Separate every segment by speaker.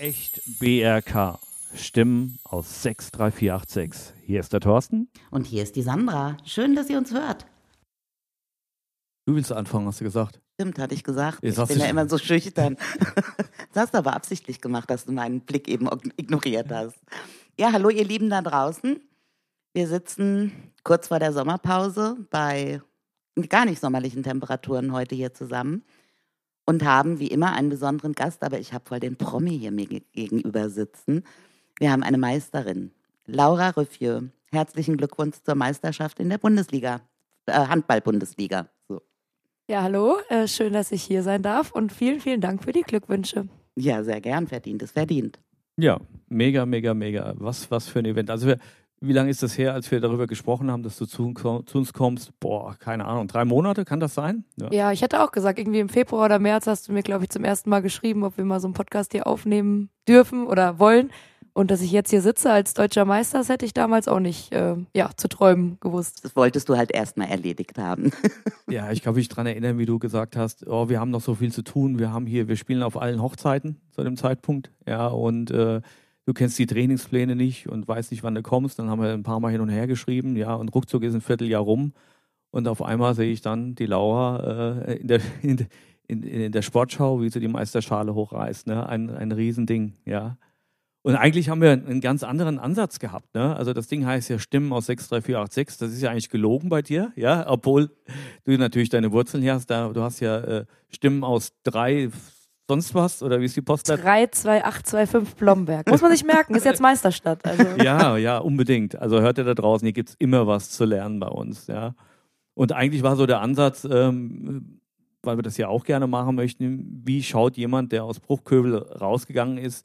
Speaker 1: Echt BRK. Stimmen aus 63486. Hier ist der Thorsten.
Speaker 2: Und hier ist die Sandra. Schön, dass ihr uns hört.
Speaker 1: Du willst anfangen, hast du gesagt.
Speaker 2: Stimmt, hatte ich gesagt.
Speaker 1: Jetzt
Speaker 2: Ich
Speaker 1: hast
Speaker 2: bin
Speaker 1: du-
Speaker 2: ja immer so schüchtern. Das hast du aber absichtlich gemacht, dass du meinen Blick eben ignoriert hast. Ja, hallo ihr Lieben da draußen. Wir sitzen kurz vor der Sommerpause bei gar nicht sommerlichen Temperaturen heute hier zusammen und haben wie immer einen besonderen Gast, aber ich habe voll den Promi hier mir gegenüber sitzen. Wir haben eine Meisterin, Laura Rüffieux. Herzlichen Glückwunsch zur Meisterschaft in der Bundesliga, Handball-Bundesliga. So.
Speaker 3: Ja, hallo, schön, dass ich hier sein darf und vielen, vielen Dank für die Glückwünsche.
Speaker 2: Ja, sehr gern, verdient ist verdient.
Speaker 1: Ja, mega. Was für ein Event. Also wie lange ist das her, als wir darüber gesprochen haben, dass du zu uns kommst? Boah, keine Ahnung, 3 Monate, kann das sein?
Speaker 3: Ja, ich hätte auch gesagt, irgendwie im Februar oder März hast du mir, glaube ich, zum ersten Mal geschrieben, ob wir mal so einen Podcast hier aufnehmen dürfen oder wollen. Und dass ich jetzt hier sitze als deutscher Meister, das hätte ich damals auch nicht zu träumen gewusst.
Speaker 2: Das wolltest du halt erstmal erledigt haben.
Speaker 1: Ja, ich kann mich daran erinnern, wie du gesagt hast, oh, wir haben noch so viel zu tun, wir spielen auf allen Hochzeiten zu dem Zeitpunkt, ja, und du kennst die Trainingspläne nicht und weißt nicht, wann du kommst, dann haben wir ein paar Mal hin und her geschrieben, ja, und ruckzuck ist ein Vierteljahr rum und auf einmal sehe ich dann die Laura in der Sportschau, wie sie die Meisterschale hochreißt, ne, ein Riesending, ja. Und eigentlich haben wir einen ganz anderen Ansatz gehabt, ne? Also das Ding heißt ja Stimmen aus 63486, das ist ja eigentlich gelogen bei dir, ja, obwohl du natürlich deine Wurzeln hier hast, du hast ja Stimmen aus 3 sonst was, oder wie ist die Postleitzahl?
Speaker 3: 32825 Blomberg. Muss man sich merken, ist jetzt Meisterstadt. Also.
Speaker 1: Ja, unbedingt. Also hört ihr da draußen, hier gibt's immer was zu lernen bei uns, ja. Und eigentlich war so der Ansatz, weil wir das ja auch gerne machen möchten, wie schaut jemand, der aus Bruchköbel rausgegangen ist,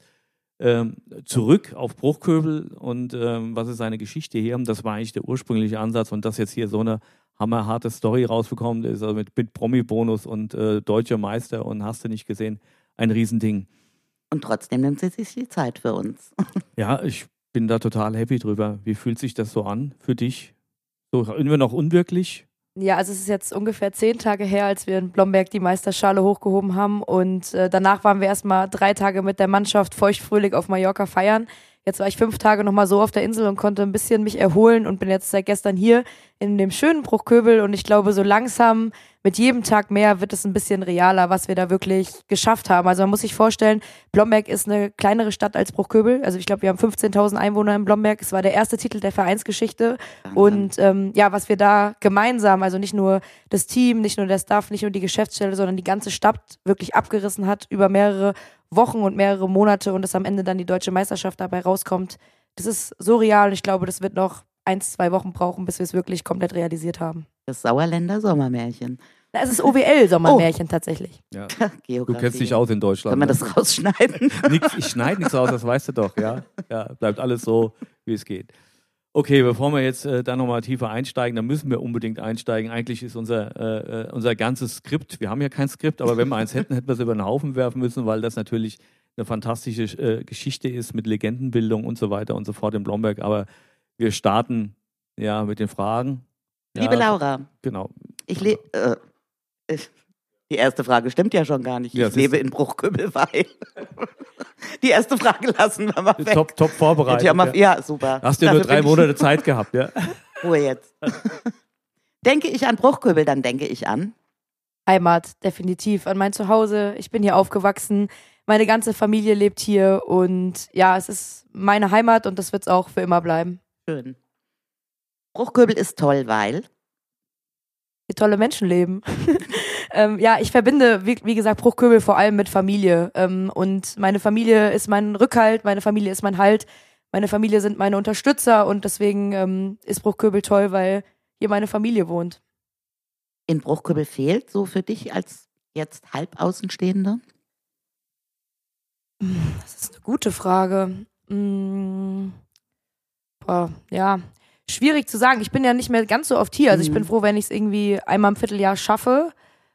Speaker 1: zurück auf Bruchköbel und was ist seine Geschichte hier? Und das war eigentlich der ursprüngliche Ansatz und dass jetzt hier so eine hammerharte Story rausbekommt, ist also mit Promi-Bonus und deutscher Meister und hast du nicht gesehen, ein Riesending.
Speaker 2: Und trotzdem nimmt sie sich die Zeit für uns.
Speaker 1: Ja, ich bin da total happy drüber. Wie fühlt sich das so an für dich? So immer noch unwirklich?
Speaker 3: Ja, also es ist jetzt ungefähr 10 Tage her, als wir in Blomberg die Meisterschale hochgehoben haben und danach waren wir erstmal 3 Tage mit der Mannschaft feuchtfröhlich auf Mallorca feiern. Jetzt war ich 5 Tage nochmal so auf der Insel und konnte ein bisschen mich erholen und bin jetzt seit gestern hier in dem schönen Bruchköbel und ich glaube, so langsam mit jedem Tag mehr wird es ein bisschen realer, was wir da wirklich geschafft haben. Also man muss sich vorstellen, Blomberg ist eine kleinere Stadt als Bruchköbel. Also ich glaube, wir haben 15.000 Einwohner in Blomberg. Es war der erste Titel der Vereinsgeschichte. Und was wir da gemeinsam, also nicht nur das Team, nicht nur der Staff, nicht nur die Geschäftsstelle, sondern die ganze Stadt wirklich abgerissen hat über mehrere Wochen und mehrere Monate und dass am Ende dann die deutsche Meisterschaft dabei rauskommt, das ist so real und ich glaube, das wird noch 1-2 Wochen brauchen, bis wir es wirklich komplett realisiert haben.
Speaker 2: Das Sauerländer Sommermärchen.
Speaker 3: Es ist OWL-Sommermärchen tatsächlich.
Speaker 1: Ja.
Speaker 2: Geografie.
Speaker 1: Du kennst dich aus in Deutschland.
Speaker 2: Können wir das rausschneiden?
Speaker 1: Ich schneide nichts aus, das weißt du doch, ja. Ja, bleibt alles so, wie es geht. Okay, bevor wir jetzt da nochmal tiefer einsteigen, dann müssen wir unbedingt einsteigen. Eigentlich ist unser ganzes Skript, wir haben ja kein Skript, aber wenn wir eins hätten, hätten wir es über den Haufen werfen müssen, weil das natürlich eine fantastische Geschichte ist mit Legendenbildung und so weiter und so fort in Blomberg. Aber wir starten ja mit den Fragen. Ja,
Speaker 2: Liebe Laura.
Speaker 1: Genau.
Speaker 2: Die erste Frage stimmt ja schon gar nicht.
Speaker 1: Ja,
Speaker 2: ich lebe in Bruchköbelweil. Die erste Frage lassen wir mal weg.
Speaker 1: Top vorbereitet.
Speaker 2: Ja, super.
Speaker 1: Hast du ja nur 3 Monate Zeit gehabt, ja?
Speaker 2: Ruhe jetzt. Denke ich an Bruchköbel, dann denke ich an
Speaker 3: Heimat, definitiv, an mein Zuhause. Ich bin hier aufgewachsen, meine ganze Familie lebt hier und ja, es ist meine Heimat und das wird es auch für immer bleiben.
Speaker 2: Schön. Bruchköbel ist toll, weil
Speaker 3: Hier tolle Menschen leben. Ich verbinde, wie gesagt, Bruchköbel vor allem mit Familie. Und meine Familie ist mein Rückhalt, meine Familie ist mein Halt, meine Familie sind meine Unterstützer und deswegen ist Bruchköbel toll, weil hier meine Familie wohnt.
Speaker 2: in Bruchköbel fehlt, so für dich als jetzt Halbaußenstehende?
Speaker 3: Das ist eine gute Frage. Schwierig zu sagen. Ich bin ja nicht mehr ganz so oft hier. Also ich bin froh, wenn ich es irgendwie einmal im Vierteljahr schaffe.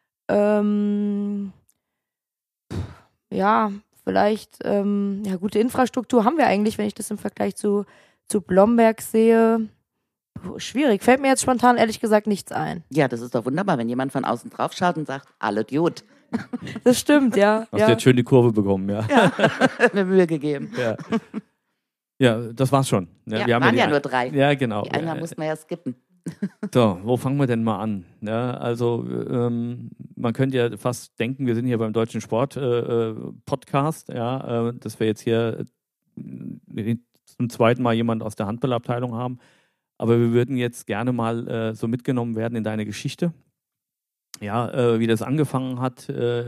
Speaker 3: Vielleicht gute Infrastruktur haben wir eigentlich, wenn ich das im Vergleich zu Blomberg sehe. Schwierig. Fällt mir jetzt spontan ehrlich gesagt nichts ein.
Speaker 2: Ja, das ist doch wunderbar, wenn jemand von außen drauf schaut und sagt, alle gut.
Speaker 3: Das stimmt, ja.
Speaker 1: Hast jetzt schön die Kurve bekommen, ja.
Speaker 2: Ja, mir Mühe gegeben.
Speaker 1: Ja. Ja, das war's schon.
Speaker 2: Ja,
Speaker 1: wir haben
Speaker 2: waren ja nur 3.
Speaker 1: Ja, genau.
Speaker 2: Die eine mussten wir ja skippen.
Speaker 1: So, wo fangen wir denn mal an? Ja, also man könnte ja fast denken, wir sind hier beim Deutschen Sport Podcast, ja, dass wir jetzt hier zum zweiten Mal jemand aus der Handballabteilung haben. Aber wir würden jetzt gerne mal so mitgenommen werden in deine Geschichte. Ja, wie das angefangen hat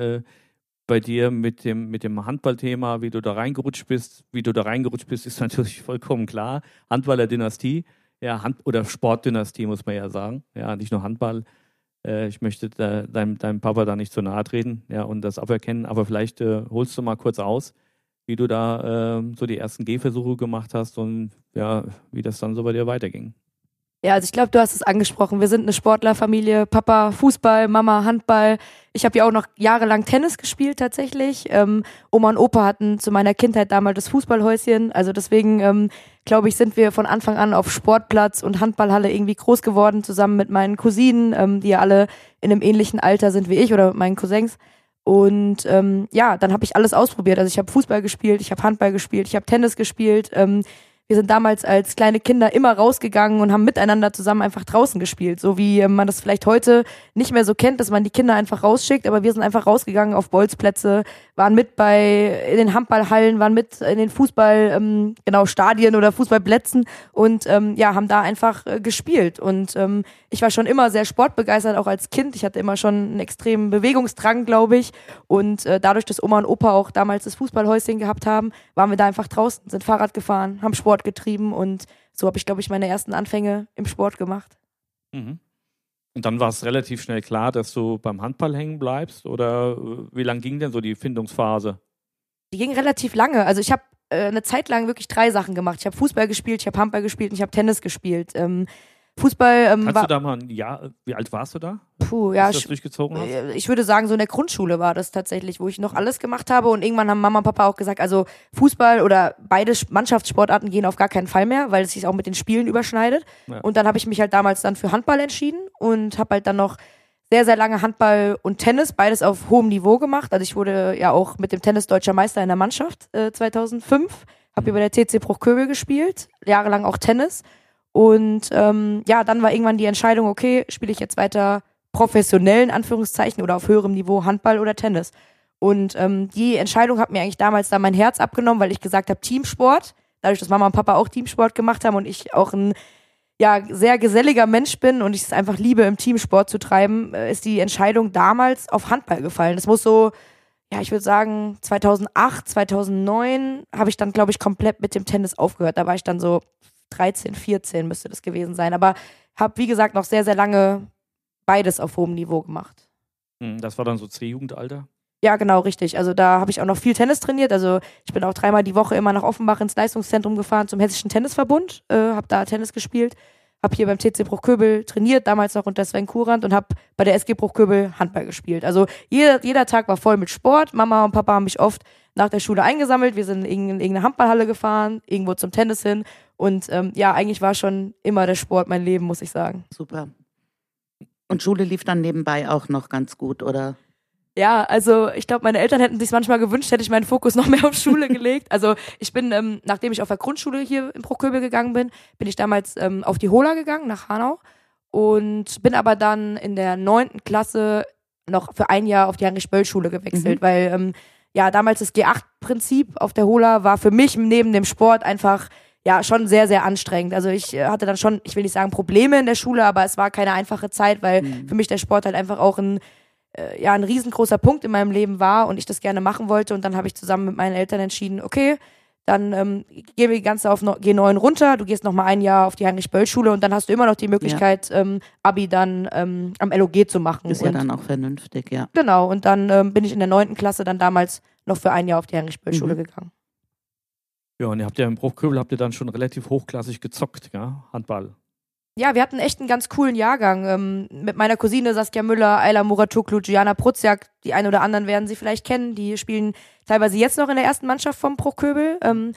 Speaker 1: bei dir mit dem Handballthema, wie du da reingerutscht bist. Wie du da reingerutscht bist, ist natürlich vollkommen klar. Handballer-Dynastie. Ja, oder Sportdynastie, muss man ja sagen. Ja, nicht nur Handball. Ich möchte deinem Papa da nicht zu nahe treten, ja, und das aberkennen. Aber vielleicht holst du mal kurz aus, wie du da so die ersten Gehversuche gemacht hast und ja, wie das dann so bei dir weiterging.
Speaker 3: Ja, also ich glaube, du hast es angesprochen. Wir sind eine Sportlerfamilie. Papa Fußball, Mama Handball. Ich habe ja auch noch jahrelang Tennis gespielt tatsächlich. Oma und Opa hatten zu meiner Kindheit damals das Fußballhäuschen. Also deswegen, glaube ich, sind wir von Anfang an auf Sportplatz und Handballhalle irgendwie groß geworden, zusammen mit meinen Cousinen, die ja alle in einem ähnlichen Alter sind wie ich oder meinen Cousins. Und ja, dann habe ich alles ausprobiert. Also ich habe Fußball gespielt, ich habe Handball gespielt, ich habe Tennis gespielt. Wir sind damals als kleine Kinder immer rausgegangen und haben miteinander zusammen einfach draußen gespielt. So wie man das vielleicht heute nicht mehr so kennt, dass man die Kinder einfach rausschickt. Aber wir sind einfach rausgegangen auf Bolzplätze, waren mit in den Handballhallen, waren mit in den Stadien oder Fußballplätzen und ja, haben da einfach gespielt. Und ich war schon immer sehr sportbegeistert, auch als Kind. Ich hatte immer schon einen extremen Bewegungsdrang, glaube ich. Und dadurch, dass Oma und Opa auch damals das Fußballhäuschen gehabt haben, waren wir da einfach draußen, sind Fahrrad gefahren, haben Sport getrieben und so habe ich, glaube ich, meine ersten Anfänge im Sport gemacht.
Speaker 1: Mhm. Und dann war es relativ schnell klar, dass du beim Handball hängen bleibst oder wie lang ging denn so die Findungsphase?
Speaker 3: Die ging relativ lange. Also ich habe eine Zeit lang wirklich 3 Sachen gemacht. Ich habe Fußball gespielt, ich habe Handball gespielt und ich habe Tennis gespielt. Fußball
Speaker 1: Kannst du da mal ein Jahr, wie alt warst du da?
Speaker 3: Ja,
Speaker 1: als du das durchgezogen hast?
Speaker 3: Ich würde sagen, so in der Grundschule war das tatsächlich, wo ich noch alles gemacht habe und irgendwann haben Mama und Papa auch gesagt, also Fußball oder beide Mannschaftssportarten gehen auf gar keinen Fall mehr, weil es sich auch mit den Spielen überschneidet. Ja. Und dann habe ich mich halt damals dann für Handball entschieden und habe halt dann noch sehr, sehr lange Handball und Tennis, beides auf hohem Niveau gemacht. Also ich wurde ja auch mit dem Tennis deutscher Meister in der Mannschaft 2005, habe hier bei der TC Bruchköbel gespielt, jahrelang auch Tennis. Und ja, dann war irgendwann die Entscheidung, okay, spiele ich jetzt weiter professionell in Anführungszeichen oder auf höherem Niveau Handball oder Tennis. Und die Entscheidung hat mir eigentlich damals dann mein Herz abgenommen, weil ich gesagt habe, Teamsport, dadurch, dass Mama und Papa auch Teamsport gemacht haben und ich auch ein sehr geselliger Mensch bin und ich es einfach liebe, im Teamsport zu treiben, ist die Entscheidung damals auf Handball gefallen. Das muss so, ja, ich würde sagen 2008, 2009 habe ich dann, glaube ich, komplett mit dem Tennis aufgehört. Da war ich dann so 13, 14 müsste das gewesen sein. Aber habe, wie gesagt, noch sehr, sehr lange beides auf hohem Niveau gemacht.
Speaker 1: Das war dann so C-Jugendalter?
Speaker 3: Ja, genau, richtig. Also da habe ich auch noch viel Tennis trainiert. Also ich bin auch 3-mal die Woche immer nach Offenbach ins Leistungszentrum gefahren zum Hessischen Tennisverbund. Habe da Tennis gespielt. Habe hier beim TC Bruchköbel trainiert, damals noch unter Sven Kurant und habe bei der SG Bruchköbel Handball gespielt. Also jeder Tag war voll mit Sport. Mama und Papa haben mich oft nach der Schule eingesammelt. Wir sind in irgendeine Handballhalle gefahren, irgendwo zum Tennis hin. Und ja, eigentlich war schon immer der Sport mein Leben, muss ich sagen.
Speaker 2: Super. Und Schule lief dann nebenbei auch noch ganz gut, oder?
Speaker 3: Ja, also ich glaube, meine Eltern hätten sich manchmal gewünscht, hätte ich meinen Fokus noch mehr auf Schule gelegt. Also ich bin, nachdem ich auf der Grundschule hier in Bruchköbel gegangen bin, bin ich damals auf die Hola gegangen, nach Hanau. Und bin aber dann in der 9. Klasse noch für ein Jahr auf die Heinrich-Böll-Schule gewechselt, weil ja damals das G8-Prinzip auf der Hola war für mich neben dem Sport einfach ja schon sehr, sehr anstrengend. Also ich hatte dann schon, ich will nicht sagen Probleme in der Schule, aber es war keine einfache Zeit, weil für mich der Sport halt einfach auch ein riesengroßer Punkt in meinem Leben war und ich das gerne machen wollte. Und dann habe ich zusammen mit meinen Eltern entschieden, okay, dann gehen wir die ganze auf G9 runter, du gehst noch mal ein Jahr auf die Heinrich-Böll-Schule und dann hast du immer noch die Möglichkeit, Abi dann am LOG zu machen.
Speaker 2: Ist ja dann auch vernünftig, ja.
Speaker 3: Genau, und dann bin ich in der 9. Klasse dann damals noch für ein Jahr auf die Heinrich-Böll-Schule gegangen.
Speaker 1: Ja, und ihr habt ja im Bruchköbel dann schon relativ hochklassig gezockt, ja? Handball.
Speaker 3: Ja, wir hatten echt einen ganz coolen Jahrgang. Mit meiner Cousine Saskia Müller, Ayla Muratoglu, Gianna Pruziak, die einen oder anderen werden sie vielleicht kennen. Die spielen teilweise jetzt noch in der ersten Mannschaft vom Bruchköbel.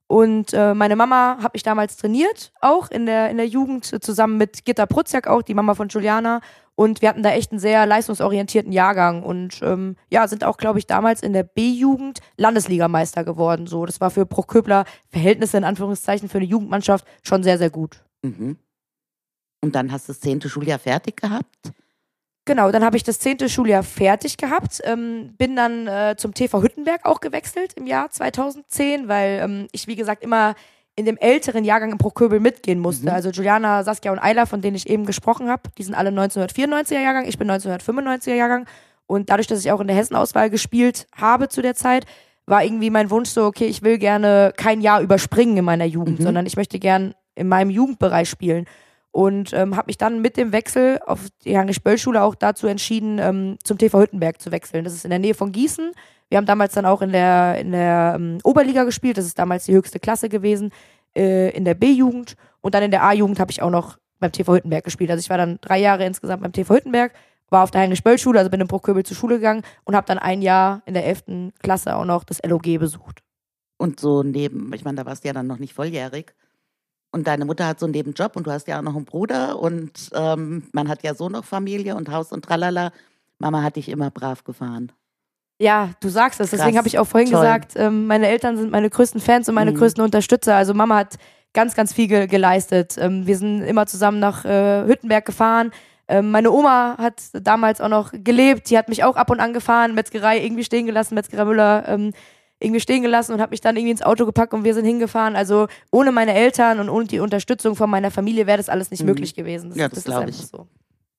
Speaker 3: Und meine Mama hat mich damals trainiert, auch in der Jugend, zusammen mit Gitta Prutzjak auch, die Mama von Juliana. Und wir hatten da echt einen sehr leistungsorientierten Jahrgang und sind auch, glaube ich, damals in der B-Jugend Landesligameister geworden. So, das war für Bruchköbler Verhältnisse in Anführungszeichen für eine Jugendmannschaft schon sehr, sehr gut.
Speaker 2: Mhm. Und dann hast du das 10. Schuljahr fertig gehabt?
Speaker 3: Genau, dann habe ich das 10. Schuljahr fertig gehabt, bin dann zum TV Hüttenberg auch gewechselt im Jahr 2010, weil ich, wie gesagt, immer in dem älteren Jahrgang im Bruchköbel mitgehen musste. Also Juliana, Saskia und Ayla, von denen ich eben gesprochen habe, die sind alle 1994er Jahrgang, ich bin 1995er Jahrgang. Und dadurch, dass ich auch in der Hessenauswahl gespielt habe zu der Zeit, war irgendwie mein Wunsch so, okay, ich will gerne kein Jahr überspringen in meiner Jugend, sondern ich möchte gern in meinem Jugendbereich spielen. Und habe mich dann mit dem Wechsel auf die Heinrich-Böll-Schule auch dazu entschieden, zum TV Hüttenberg zu wechseln. Das ist in der Nähe von Gießen. Wir haben damals dann auch in der Oberliga gespielt. Das ist damals die höchste Klasse gewesen, in der B-Jugend. Und dann in der A-Jugend habe ich auch noch beim TV Hüttenberg gespielt. Also ich war dann 3 Jahre insgesamt beim TV Hüttenberg, war auf der Heinrich-Böll-Schule, also bin in Bruchköbel zur Schule gegangen und habe dann 1 Jahr in der 11. Klasse auch noch das LOG besucht.
Speaker 2: Und so ich meine, da warst du ja dann noch nicht volljährig. Und deine Mutter hat so einen Nebenjob und du hast ja auch noch einen Bruder und man hat ja so noch Familie und Haus und tralala. Mama hat dich immer brav gefahren.
Speaker 3: Ja, du sagst es. Deswegen
Speaker 2: Krass,
Speaker 3: habe ich auch vorhin
Speaker 2: toll.
Speaker 3: gesagt, meine Eltern sind meine größten Fans und meine größten Unterstützer. Also Mama hat ganz, ganz viel geleistet. Wir sind immer zusammen nach Hüttenberg gefahren. Meine Oma hat damals auch noch gelebt. Die hat mich auch ab und an gefahren, Metzgerei irgendwie stehen gelassen, Metzgerei Müller irgendwie stehen gelassen und hat mich dann irgendwie ins Auto gepackt und wir sind hingefahren. Also ohne meine Eltern und ohne die Unterstützung von meiner Familie wäre das alles nicht möglich gewesen.
Speaker 2: Das glaube ich.
Speaker 3: Ist einfach so.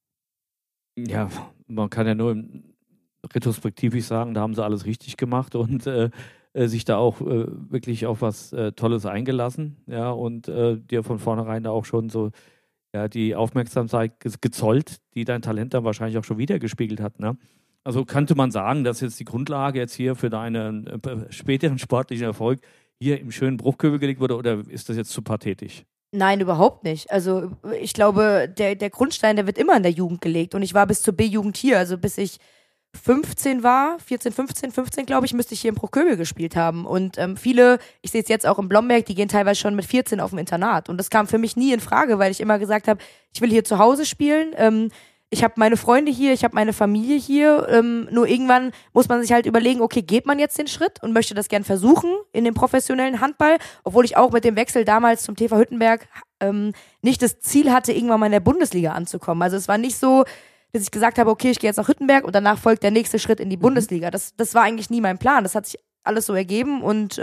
Speaker 1: Ja, man kann ja nur retrospektiv sagen, da haben sie alles richtig gemacht und sich da auch wirklich auf was Tolles eingelassen, ja, und dir von vornherein da auch schon so die Aufmerksamkeit gezollt, die dein Talent dann wahrscheinlich auch schon wieder gespiegelt hat, ne? Also könnte man sagen, dass jetzt die Grundlage jetzt hier für deinen späteren sportlichen Erfolg hier im schönen Bruchköbel gelegt wurde, oder ist das jetzt zu pathetisch?
Speaker 3: Nein, überhaupt nicht. Also ich glaube, der Grundstein, der wird immer in der Jugend gelegt und ich war bis zur B-Jugend hier, also bis ich 15 war, 14, 15, glaube ich, müsste ich hier in Bruchköbel gespielt haben. Und viele, ich sehe es jetzt auch in Blomberg, die gehen teilweise schon mit 14 auf dem Internat. Und das kam für mich nie in Frage, weil ich immer gesagt habe, ich will hier zu Hause spielen. Ich habe meine Freunde hier, ich habe meine Familie hier. Nur irgendwann muss man sich halt überlegen, okay, geht man jetzt den Schritt und möchte das gern versuchen in dem professionellen Handball, obwohl ich auch mit dem Wechsel damals zum TV Hüttenberg nicht das Ziel hatte, irgendwann mal in der Bundesliga anzukommen. Also es war nicht so, dass ich gesagt habe, okay, ich gehe jetzt nach Hüttenberg und danach folgt der nächste Schritt in die Bundesliga. Das war eigentlich nie mein Plan. Das hat sich alles so ergeben und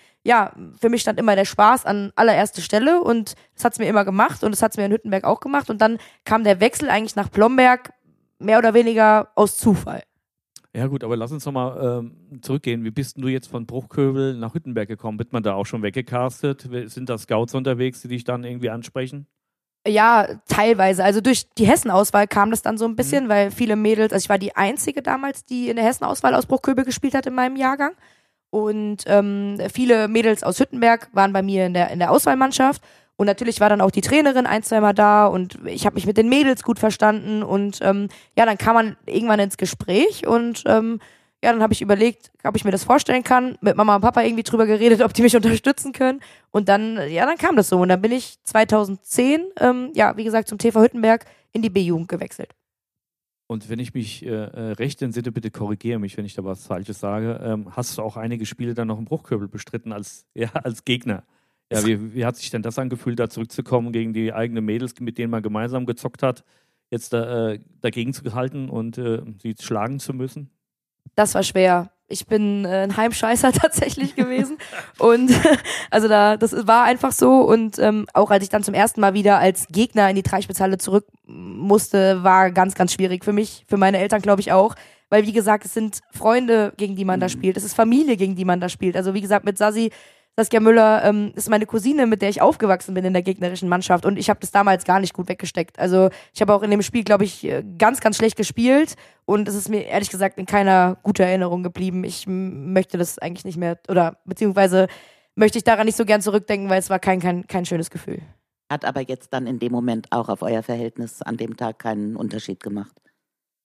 Speaker 3: für mich stand immer der Spaß an allererster Stelle und das hat es mir immer gemacht und das hat es mir in Hüttenberg auch gemacht und dann kam der Wechsel eigentlich nach Blomberg mehr oder weniger aus Zufall.
Speaker 1: Ja gut, aber lass uns nochmal zurückgehen. Wie bist denn du jetzt von Bruchköbel nach Hüttenberg gekommen? Wird man da auch schon weggecastet? Sind da Scouts unterwegs, die dich dann irgendwie ansprechen?
Speaker 3: Ja, teilweise. Also durch die Hessenauswahl kam das dann so ein bisschen, weil viele Mädels, also ich war die Einzige damals, die in der Hessenauswahl aus Bruchköbel gespielt hat in meinem Jahrgang. Und viele Mädels aus Hüttenberg waren bei mir in der Auswahlmannschaft. Und natürlich war dann auch die Trainerin 1-2 Mal da und ich habe mich mit den Mädels gut verstanden. Und dann kam man irgendwann ins Gespräch und dann habe ich überlegt, ob ich mir das vorstellen kann, mit Mama und Papa irgendwie drüber geredet, ob die mich unterstützen können. Und dann kam das so. Und dann bin ich 2010, wie gesagt, zum TV Hüttenberg in die B-Jugend gewechselt.
Speaker 1: Und wenn ich mich recht entsinne, bitte korrigiere mich, wenn ich da was Falsches sage, hast du auch einige Spiele dann noch im Bruchköbel bestritten als Gegner. Ja, wie hat sich denn das angefühlt, da zurückzukommen gegen die eigenen Mädels, mit denen man gemeinsam gezockt hat, jetzt dagegen zu halten und sie schlagen zu müssen?
Speaker 3: Das war schwer. Ich bin ein Heimscheißer tatsächlich gewesen und also das war einfach so und auch als ich dann zum ersten Mal wieder als Gegner in die Dreispitzhalle zurück musste, war ganz, ganz schwierig für mich, für meine Eltern glaube ich auch, weil wie gesagt, es sind Freunde, gegen die man da spielt, es ist Familie, gegen die man da spielt, also wie gesagt mit Saskia Müller ist meine Cousine, mit der ich aufgewachsen bin in der gegnerischen Mannschaft und ich habe das damals gar nicht gut weggesteckt. Also ich habe auch in dem Spiel, glaube ich, ganz, ganz schlecht gespielt und es ist mir ehrlich gesagt in keiner guten Erinnerung geblieben. Ich möchte das eigentlich nicht mehr oder beziehungsweise möchte ich daran nicht so gern zurückdenken, weil es war kein schönes Gefühl.
Speaker 2: Hat aber jetzt dann in dem Moment auch auf euer Verhältnis an dem Tag keinen Unterschied gemacht?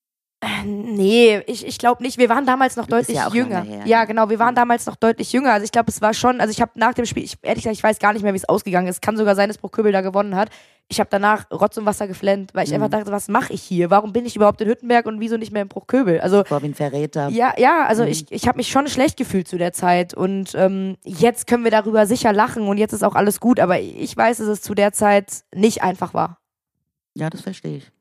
Speaker 3: Nee, ich glaube nicht. Wir waren damals noch deutlich
Speaker 2: ja auch
Speaker 3: jünger.
Speaker 2: lange her,
Speaker 3: Ja, genau, wir waren damals noch deutlich jünger. Also ich glaube, es war schon, also ich habe nach dem Spiel, ehrlich gesagt, ich weiß gar nicht mehr, wie es ausgegangen ist. Kann sogar sein, dass Bruchköbel da gewonnen hat. Ich habe danach Rotz und Wasser geflennt, weil ich einfach dachte, was mache ich hier? Warum bin ich überhaupt in Hüttenberg und wieso nicht mehr in Bruchköbel? Also
Speaker 2: Vor wie ein Verräter.
Speaker 3: ja, also ich habe mich schon schlecht gefühlt zu der Zeit und jetzt können wir darüber sicher lachen und jetzt ist auch alles gut, aber ich weiß, dass es zu der Zeit nicht einfach war.
Speaker 2: Ja, das verstehe ich.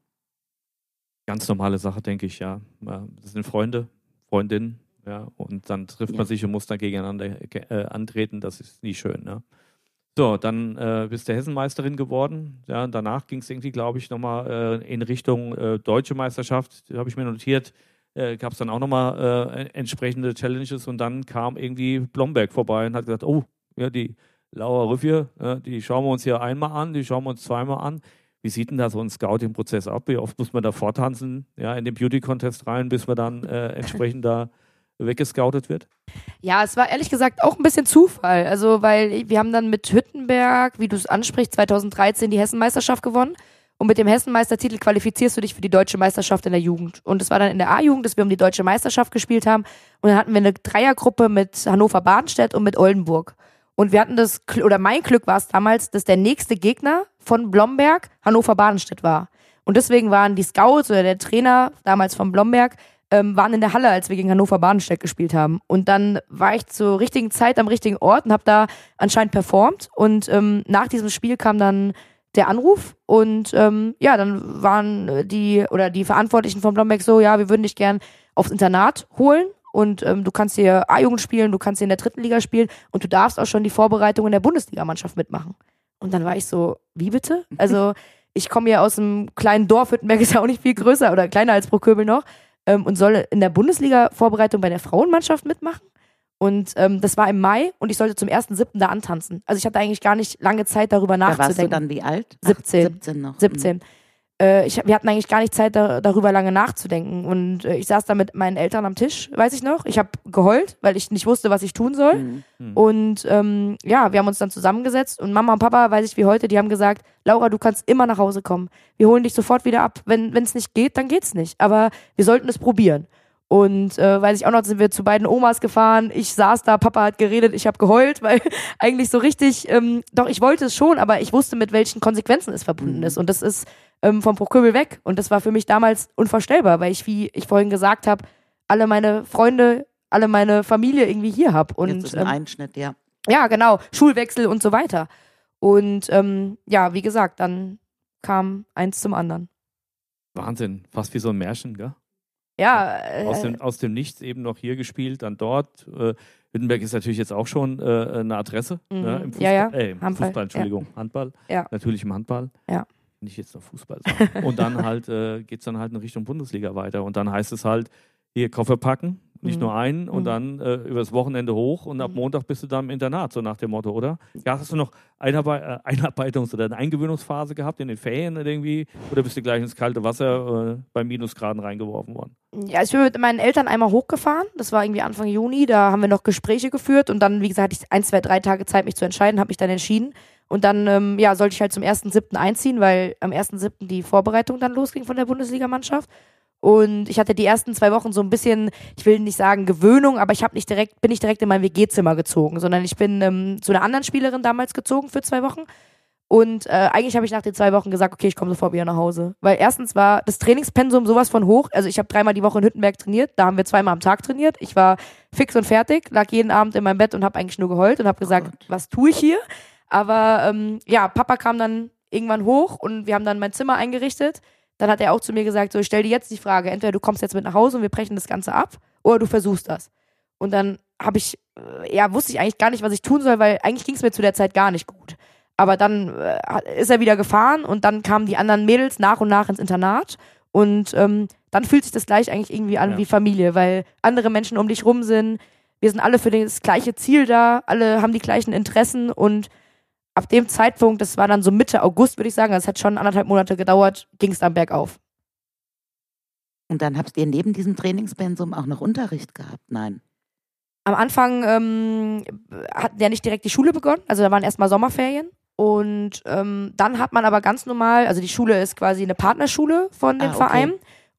Speaker 1: Ganz normale Sache, denke ich, ja. Das sind Freunde, Freundinnen, ja, und dann trifft man sich und muss dann gegeneinander antreten, das ist nie schön, ne? So, dann bist du Hessenmeisterin geworden, ja, und danach ging es irgendwie, glaube ich, nochmal in Richtung Deutsche Meisterschaft, habe ich mir notiert, gab es dann auch nochmal entsprechende Challenges und dann kam irgendwie Blomberg vorbei und hat gesagt, oh, ja, die Laura Rüffier, die schauen wir uns hier einmal an, die schauen wir uns zweimal an. Wie sieht denn da so ein Scouting-Prozess ab? Wie oft muss man da vortanzen, ja, in den Beauty-Contest rein, bis man dann entsprechend da weggescoutet wird?
Speaker 3: Ja, es war ehrlich gesagt auch ein bisschen Zufall. Also, weil wir haben dann mit Hüttenberg, wie du es ansprichst, 2013 die Hessenmeisterschaft gewonnen. Und mit dem Hessenmeistertitel qualifizierst du dich für die Deutsche Meisterschaft in der Jugend. Und es war dann in der A-Jugend, dass wir um die Deutsche Meisterschaft gespielt haben. Und dann hatten wir eine Dreiergruppe mit Hannover-Badenstedt und mit Oldenburg. Und wir hatten mein Glück war es damals, dass der nächste Gegner von Blomberg Hannover-Badenstedt war. Und deswegen waren die Scouts oder der Trainer damals von Blomberg waren in der Halle, als wir gegen Hannover-Badenstedt gespielt haben. Und dann war ich zur richtigen Zeit am richtigen Ort und habe da anscheinend performt. Und nach diesem Spiel kam dann der Anruf und dann waren die Verantwortlichen von Blomberg so, ja, wir würden dich gern aufs Internat holen. Und du kannst hier A-Jugend spielen, du kannst hier in der 3. Liga spielen und du darfst auch schon die Vorbereitung in der Bundesligamannschaft mitmachen. Und dann war ich so, wie bitte? Also ich komme ja aus einem kleinen Dorf, Hüttenberg ist ja auch nicht viel größer oder kleiner als Bruchköbel noch und soll in der Bundesliga-Vorbereitung bei der Frauenmannschaft mitmachen. Und das war im Mai und ich sollte zum 1.7. da antanzen. Also ich hatte eigentlich gar nicht lange Zeit, darüber nachzudenken.
Speaker 2: Da warst du dann wie alt?
Speaker 3: 17.
Speaker 2: 17 noch.
Speaker 3: 17. Wir hatten eigentlich gar nicht Zeit, darüber lange nachzudenken. Und ich saß da mit meinen Eltern am Tisch, weiß ich noch. Ich habe geheult, weil ich nicht wusste, was ich tun soll. Und wir haben uns dann zusammengesetzt und Mama und Papa, weiß ich wie heute, die haben gesagt, Laura, du kannst immer nach Hause kommen. Wir holen dich sofort wieder ab. Wenn es nicht geht, dann geht's nicht. Aber wir sollten es probieren. Und weiß ich auch noch, sind wir zu beiden Omas gefahren. Ich saß da, Papa hat geredet, ich habe geheult, weil eigentlich so richtig, doch ich wollte es schon, aber ich wusste, mit welchen Konsequenzen es verbunden ist. Und das ist vom Bruchköbel weg. Und das war für mich damals unvorstellbar, weil ich, wie ich vorhin gesagt habe, alle meine Freunde, alle meine Familie irgendwie hier habe. Und
Speaker 2: jetzt ist ein Einschnitt, ja.
Speaker 3: Ja, genau, Schulwechsel und so weiter. Und wie gesagt, dann kam eins zum anderen.
Speaker 1: Wahnsinn, fast wie so ein Märchen, gell?
Speaker 3: Ja.
Speaker 1: Aus dem Nichts eben noch hier gespielt, dann dort. Hüttenberg ist natürlich jetzt auch schon eine Adresse ne, im Fußball. Im
Speaker 3: Handball.
Speaker 1: Fußball, Entschuldigung, ja. Handball.
Speaker 3: Ja.
Speaker 1: Natürlich im Handball.
Speaker 3: Ja.
Speaker 1: Nicht jetzt noch Fußball sagen. Und dann halt geht es dann halt in Richtung Bundesliga weiter. Und dann heißt es halt, hier Koffer packen, nicht nur einen und dann übers Wochenende hoch und ab Montag bist du dann im Internat, so nach dem Motto, oder? Ja, hast du noch Einarbeitungs- oder eine Eingewöhnungsphase gehabt in den Ferien irgendwie oder bist du gleich ins kalte Wasser bei Minusgraden reingeworfen worden?
Speaker 3: Ja, ich bin mit meinen Eltern einmal hochgefahren, das war irgendwie Anfang Juni, da haben wir noch Gespräche geführt und dann, wie gesagt, hatte ich 1, 2, 3 Tage Zeit, mich zu entscheiden, habe mich dann entschieden und dann sollte ich halt zum 1.7. einziehen, weil am 1.7. die Vorbereitung dann losging von der Bundesligamannschaft. Und ich hatte die ersten 2 Wochen so ein bisschen, ich will nicht sagen Gewöhnung, aber bin nicht direkt in mein WG-Zimmer gezogen, sondern ich bin zu einer anderen Spielerin damals gezogen für 2 Wochen. Und eigentlich habe ich nach den 2 Wochen gesagt, okay, ich komme sofort wieder nach Hause. Weil erstens war das Trainingspensum sowas von hoch. Also ich habe 3-mal die Woche in Hüttenberg trainiert, da haben wir 2-mal am Tag trainiert. Ich war fix und fertig, lag jeden Abend in meinem Bett und habe eigentlich nur geheult und habe gesagt, was tue ich hier? Aber Papa kam dann irgendwann hoch und wir haben dann mein Zimmer eingerichtet. Dann hat er auch zu mir gesagt, so, ich stell dir jetzt die Frage, entweder du kommst jetzt mit nach Hause und wir brechen das Ganze ab oder du versuchst das. Und dann wusste ich eigentlich gar nicht, was ich tun soll, weil eigentlich ging es mir zu der Zeit gar nicht gut. Aber dann ist er wieder gefahren und dann kamen die anderen Mädels nach und nach ins Internat und dann fühlt sich das gleich eigentlich irgendwie an wie Familie, weil andere Menschen um dich rum sind, wir sind alle für das gleiche Ziel da, alle haben die gleichen Interessen und ab dem Zeitpunkt, das war dann so Mitte August, würde ich sagen, das hat schon 1,5 Monate gedauert, ging es dann bergauf.
Speaker 2: Und dann habt ihr neben diesem Trainingspensum auch noch Unterricht gehabt? Nein.
Speaker 3: Am Anfang hat ja nicht direkt die Schule begonnen, also da waren erstmal Sommerferien und dann hat man aber ganz normal, also die Schule ist quasi eine Partnerschule von dem Verein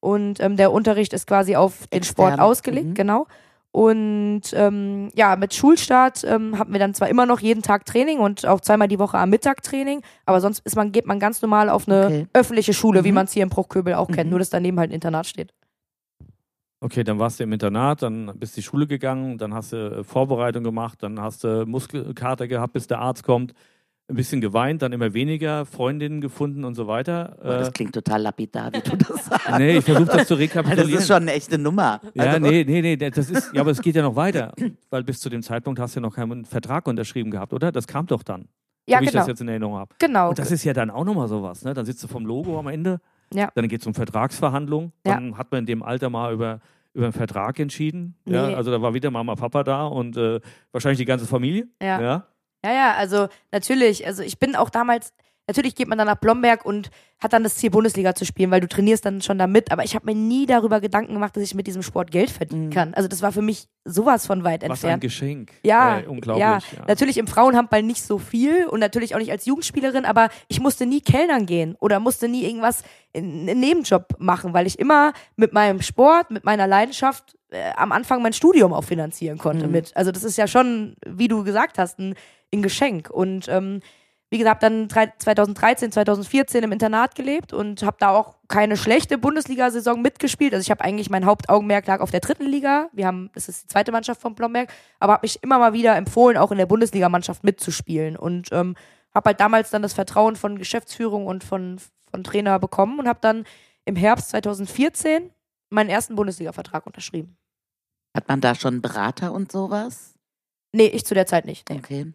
Speaker 3: und der Unterricht ist quasi auf den Sport ausgelegt, genau. Und mit Schulstart hatten wir dann zwar immer noch jeden Tag Training und auch zweimal die Woche am Mittag Training, aber sonst geht man ganz normal auf eine öffentliche Schule, wie man es hier in Bruchköbel auch kennt, nur dass daneben halt ein Internat steht.
Speaker 1: Okay, dann warst du im Internat, dann bist du in die Schule gegangen, dann hast du Vorbereitung gemacht, dann hast du Muskelkater gehabt, bis der Arzt kommt, ein bisschen geweint, dann immer weniger, Freundinnen gefunden und so weiter.
Speaker 2: Das klingt total lapidar, wie du das sagst.
Speaker 1: Nee, ich versuche das zu rekapitulieren.
Speaker 2: Das ist schon eine echte Nummer.
Speaker 1: Ja, also, nee, das ist, ja, aber es geht ja noch weiter, weil bis zu dem Zeitpunkt hast du ja noch keinen Vertrag unterschrieben gehabt, oder? Das kam doch dann,
Speaker 3: ja,
Speaker 1: wie ich das jetzt in Erinnerung habe.
Speaker 3: Genau.
Speaker 1: Und das ist ja dann auch nochmal sowas, ne? Dann sitzt du vom Logo am Ende, dann geht es um Vertragsverhandlungen, dann hat man in dem Alter mal über einen Vertrag entschieden. Nee. Ja, also da war wieder Mama, Papa da und wahrscheinlich die ganze Familie.
Speaker 3: Ja, also natürlich, also ich bin auch damals, natürlich geht man dann nach Blomberg und hat dann das Ziel, Bundesliga zu spielen, weil du trainierst dann schon damit, aber ich habe mir nie darüber Gedanken gemacht, dass ich mit diesem Sport Geld verdienen kann. Also das war für mich sowas von weit entfernt.
Speaker 1: Was ein Geschenk.
Speaker 3: Ja,
Speaker 1: unglaublich.
Speaker 3: Ja, natürlich im Frauenhandball nicht so viel und natürlich auch nicht als Jugendspielerin, aber ich musste nie Kellnern gehen oder musste nie irgendwas in einen Nebenjob machen, weil ich immer mit meinem Sport, mit meiner Leidenschaft am Anfang mein Studium auch finanzieren konnte mit. Also das ist ja schon, wie du gesagt hast, ein Geschenk. Und wie gesagt, dann 2013, 2014 im Internat gelebt und habe da auch keine schlechte Bundesliga-Saison mitgespielt. Also ich habe eigentlich, mein Hauptaugenmerk lag auf der 3. Liga. Das ist die 2. Mannschaft von Blomberg, aber habe mich immer mal wieder empfohlen, auch in der Bundesligamannschaft mitzuspielen. Und habe halt damals dann das Vertrauen von Geschäftsführung und von Trainer bekommen und habe dann im Herbst 2014 meinen ersten Bundesliga-Vertrag unterschrieben.
Speaker 2: Hat man da schon Berater und sowas?
Speaker 3: Nee, ich zu der Zeit nicht. Nee.
Speaker 2: Okay.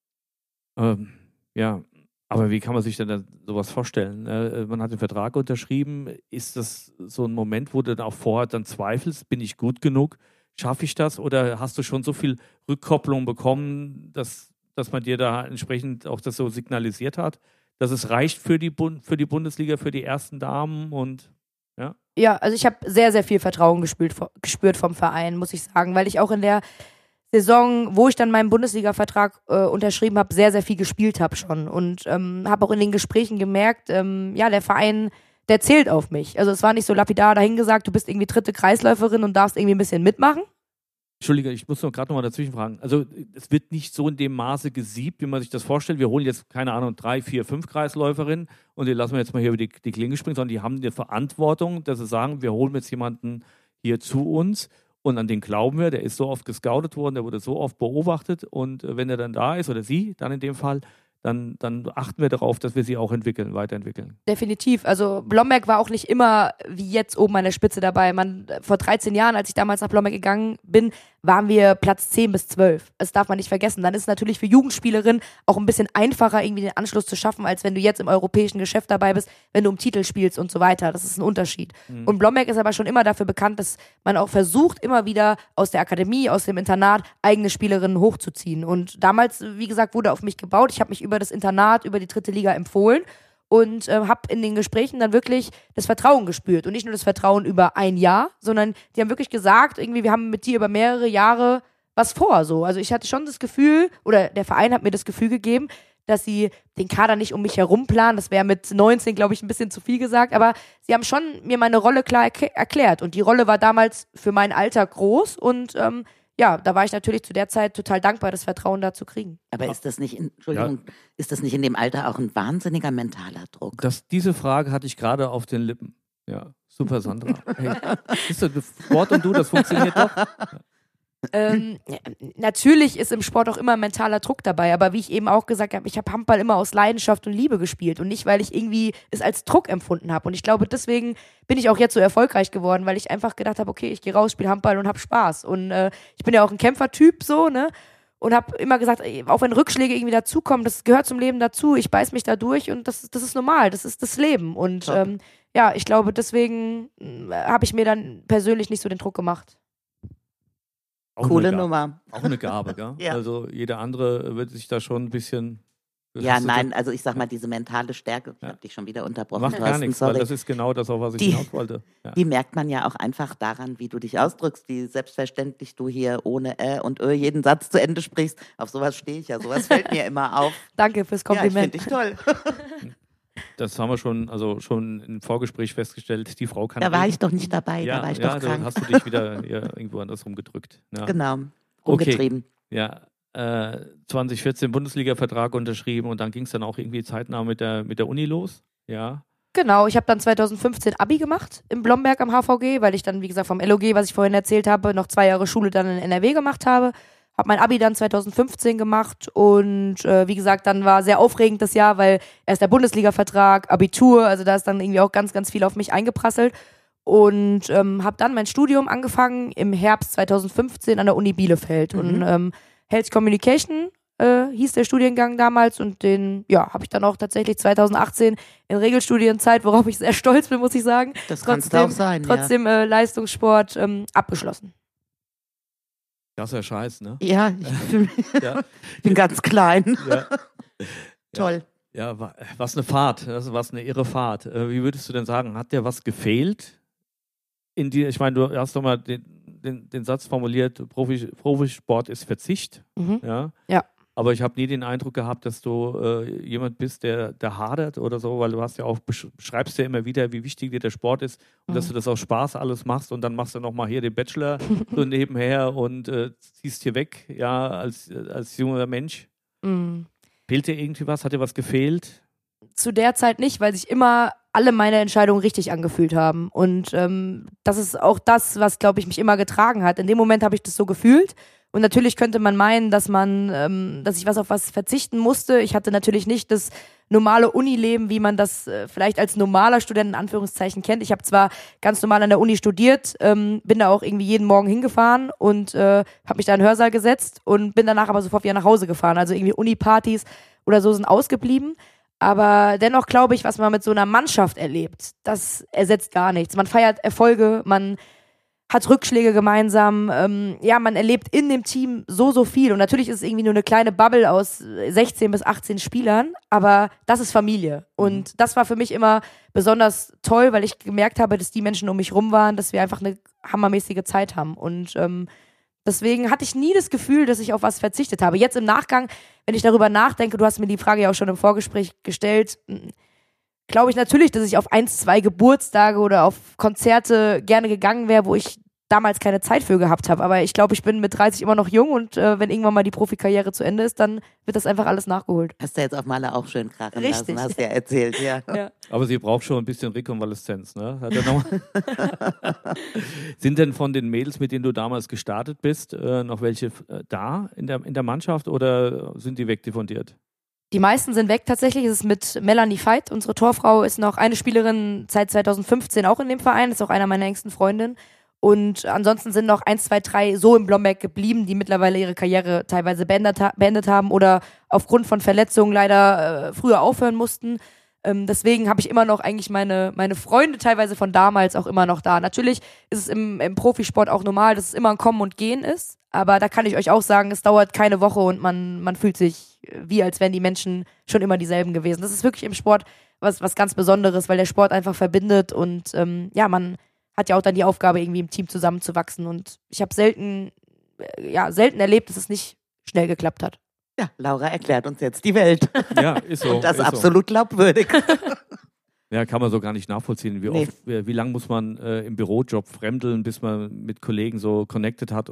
Speaker 1: Ja, aber wie kann man sich denn sowas vorstellen? Man hat den Vertrag unterschrieben. Ist das so ein Moment, wo du dann auch vorher dann zweifelst, bin ich gut genug? Schaffe ich das? Oder hast du schon so viel Rückkopplung bekommen, dass man dir da entsprechend auch das so signalisiert hat, dass es reicht für die Bundesliga, für die ersten Damen und ja?
Speaker 3: Ja, also ich habe sehr, sehr viel Vertrauen gespürt vom Verein, muss ich sagen, weil ich auch in der Saison, wo ich dann meinen Bundesliga-Vertrag unterschrieben habe, sehr, sehr viel gespielt habe schon und habe auch in den Gesprächen gemerkt, der Verein, der zählt auf mich. Also es war nicht so lapidar dahingesagt, du bist irgendwie 3. Kreisläuferin und darfst irgendwie ein bisschen mitmachen.
Speaker 1: Entschuldige, ich muss noch gerade nochmal dazwischen fragen. Also es wird nicht so in dem Maße gesiebt, wie man sich das vorstellt. Wir holen jetzt, keine Ahnung, 3, 4, 5 Kreisläuferinnen und die lassen wir jetzt mal hier über die Klinge springen, sondern die haben eine Verantwortung, dass sie sagen, wir holen jetzt jemanden hier zu uns und an den glauben wir, der ist so oft gescoutet worden, der wurde so oft beobachtet und wenn er dann da ist, oder sie dann in dem Fall, dann achten wir darauf, dass wir sie auch weiterentwickeln. Definitiv.
Speaker 3: Also Blomberg war auch nicht immer wie jetzt oben an der Spitze dabei. Vor 13 Jahren, als ich damals nach Blomberg gegangen bin, waren wir Platz 10 bis 12. Das darf man nicht vergessen. Dann ist es natürlich für Jugendspielerinnen auch ein bisschen einfacher, irgendwie den Anschluss zu schaffen, als wenn du jetzt im europäischen Geschäft dabei bist, wenn du um Titel spielst und so weiter. Das ist ein Unterschied. Und Blomberg ist aber schon immer dafür bekannt, dass man auch versucht, immer wieder aus der Akademie, aus dem Internat, eigene Spielerinnen hochzuziehen. Und damals, wie gesagt, wurde auf mich gebaut. Ich habe mich über das Internat, über die 3. Liga empfohlen und habe in den Gesprächen dann wirklich das Vertrauen gespürt. Und nicht nur das Vertrauen über ein Jahr, sondern die haben wirklich gesagt, irgendwie, wir haben mit dir über mehrere Jahre was vor. So. Also ich hatte schon das Gefühl, oder der Verein hat mir das Gefühl gegeben, dass sie den Kader nicht um mich herum planen. Das wäre mit 19, glaube ich, ein bisschen zu viel gesagt. Aber sie haben schon mir meine Rolle klar erklärt. Und die Rolle war damals für mein Alter groß und da war ich natürlich zu der Zeit total dankbar, das Vertrauen da zu kriegen.
Speaker 2: Aber ist das nicht, ist das nicht in dem Alter auch ein wahnsinniger mentaler Druck?
Speaker 1: Diese Frage hatte ich gerade auf den Lippen. Ja, super, Sandra. Hey, Sport und du, das funktioniert doch.
Speaker 3: Natürlich ist im Sport auch immer mentaler Druck dabei, aber wie ich eben auch gesagt habe, ich habe Handball immer aus Leidenschaft und Liebe gespielt und nicht, weil ich irgendwie es als Druck empfunden habe. Und ich glaube, deswegen bin ich auch jetzt so erfolgreich geworden, weil ich einfach gedacht habe, okay, ich gehe raus, spiele Handball und habe Spaß. Und ich bin ja auch ein Kämpfertyp so, ne? Und habe immer gesagt, auch wenn Rückschläge irgendwie dazukommen, das gehört zum Leben dazu, ich beiß mich da durch und das ist normal, das ist das Leben. Und ich glaube, deswegen habe ich mir dann persönlich nicht so den Druck gemacht.
Speaker 2: Auch coole Nummer.
Speaker 1: Auch eine Gabe, gell? Ja. Also jeder andere wird sich da schon ein bisschen...
Speaker 2: Ja, nein, also ich sag mal, diese mentale Stärke, ich habe dich schon wieder unterbrochen.
Speaker 1: Macht gar nichts, weil das ist genau das, auf was ich hinaus wollte. Ja.
Speaker 2: Die merkt man ja auch einfach daran, wie du dich ausdrückst, wie selbstverständlich du hier ohne und jeden Satz zu Ende sprichst. Auf sowas stehe ich ja, sowas fällt mir immer auf.
Speaker 3: Danke fürs Kompliment.
Speaker 2: Ja, ich finde dich toll.
Speaker 1: das haben wir schon im Vorgespräch festgestellt, die Frau kann
Speaker 2: Da war
Speaker 1: reden.
Speaker 2: ich doch nicht dabei, da war ich doch
Speaker 1: dann
Speaker 2: krank.
Speaker 1: hast du dich wieder irgendwo anders rumgedrückt. Ja.
Speaker 2: Genau, umgetrieben.
Speaker 1: Ja, 2014 Bundesliga-Vertrag unterschrieben und dann ging es dann auch irgendwie zeitnah mit der Uni los. Ja.
Speaker 3: Genau, ich habe dann 2015 Abi gemacht in Blomberg am HVG, weil ich dann, wie gesagt, vom LOG, was ich vorhin erzählt habe, noch 2 Jahre Schule dann in NRW gemacht habe. Habe mein Abi dann 2015 gemacht und wie gesagt, dann war sehr aufregend das Jahr, weil erst der Bundesliga-Vertrag, Abitur, also da ist dann irgendwie auch ganz, ganz viel auf mich eingeprasselt. Und habe dann mein Studium angefangen im Herbst 2015 an der Uni Bielefeld. Und Health Communication hieß der Studiengang damals und den habe ich dann auch tatsächlich 2018 in Regelstudienzeit, worauf ich sehr stolz bin, muss ich sagen.
Speaker 2: Das kannst du auch sein,
Speaker 3: Trotzdem Leistungssport abgeschlossen.
Speaker 1: Das ist ja Scheiß, ne?
Speaker 2: Ja, ich bin ganz klein.
Speaker 1: Ja.
Speaker 2: Toll.
Speaker 1: Ja, was eine Fahrt, was eine irre Fahrt. Wie würdest du denn sagen, hat dir was gefehlt? Ich meine, du hast doch mal den Satz formuliert, Profisport ist Verzicht. Ja. Aber ich habe nie den Eindruck gehabt, dass du jemand bist, der hadert oder so, weil du hast ja auch, beschreibst ja immer wieder, wie wichtig dir der Sport ist und dass du das aus Spaß alles machst und dann machst du nochmal hier den Bachelor so nebenher und ziehst hier weg, ja, als junger Mensch. Fehlt dir irgendwie was? Hat dir was gefehlt?
Speaker 3: Zu der Zeit nicht, weil sich immer alle meine Entscheidungen richtig angefühlt haben. Und das ist auch das, was, glaube ich, mich immer getragen hat. In dem Moment habe ich das so gefühlt. Und natürlich könnte man meinen, dass ich auf was verzichten musste. Ich hatte natürlich nicht das normale Unileben, wie man das vielleicht als normaler Student in Anführungszeichen kennt. Ich habe zwar ganz normal an der Uni studiert, bin da auch irgendwie jeden Morgen hingefahren und habe mich da in den Hörsaal gesetzt und bin danach aber sofort wieder nach Hause gefahren. Also irgendwie Unipartys oder so sind ausgeblieben. Aber dennoch glaube ich, was man mit so einer Mannschaft erlebt, das ersetzt gar nichts. Man feiert Erfolge, man hat Rückschläge gemeinsam, man erlebt in dem Team so viel. Und natürlich ist es irgendwie nur eine kleine Bubble aus 16 bis 18 Spielern, aber das ist Familie. Und das war für mich immer besonders toll, weil ich gemerkt habe, dass die Menschen um mich rum waren, dass wir einfach eine hammermäßige Zeit haben. Und deswegen hatte ich nie das Gefühl, dass ich auf was verzichtet habe. Jetzt im Nachgang, wenn ich darüber nachdenke, du hast mir die Frage ja auch schon im Vorgespräch gestellt, glaube ich natürlich, dass ich auf 1, 2 Geburtstage oder auf Konzerte gerne gegangen wäre, wo ich damals keine Zeit für gehabt habe. Aber ich glaube, ich bin mit 30 immer noch jung und wenn irgendwann mal die Profikarriere zu Ende ist, dann wird das einfach alles nachgeholt.
Speaker 2: Hast du jetzt auf Maler auch schön krachen
Speaker 3: Richtig.
Speaker 2: lassen, hast du ja erzählt. Ja.
Speaker 1: Aber sie braucht schon ein bisschen Rekonvaleszenz, ne? Sind denn von den Mädels, mit denen du damals gestartet bist, noch welche da in der Mannschaft oder sind die wegdiffundiert?
Speaker 3: Die meisten sind weg tatsächlich. Es ist mit Melanie Veit, unsere Torfrau, ist noch eine Spielerin seit 2015 auch in dem Verein, ist auch einer meiner engsten Freundinnen. Und ansonsten sind noch 1, 2, 3 so in Blomberg geblieben, die mittlerweile ihre Karriere teilweise beendet haben oder aufgrund von Verletzungen leider früher aufhören mussten. Deswegen habe ich immer noch eigentlich meine Freunde teilweise von damals auch immer noch da. Natürlich ist es im Profisport auch normal, dass es immer ein Kommen und Gehen ist. Aber da kann ich euch auch sagen, es dauert keine Woche und man fühlt sich wie, als wären die Menschen schon immer dieselben gewesen. Das ist wirklich im Sport was ganz Besonderes, weil der Sport einfach verbindet und man hat ja auch dann die Aufgabe, irgendwie im Team zusammenzuwachsen. Und ich habe selten erlebt, dass es nicht schnell geklappt hat.
Speaker 2: Ja, Laura erklärt uns jetzt die Welt.
Speaker 1: Ja, ist so.
Speaker 2: Und das ist absolut glaubwürdig.
Speaker 1: Ja, kann man so gar nicht nachvollziehen. Wie lange muss man im Bürojob fremdeln, bis man mit Kollegen so connected hat?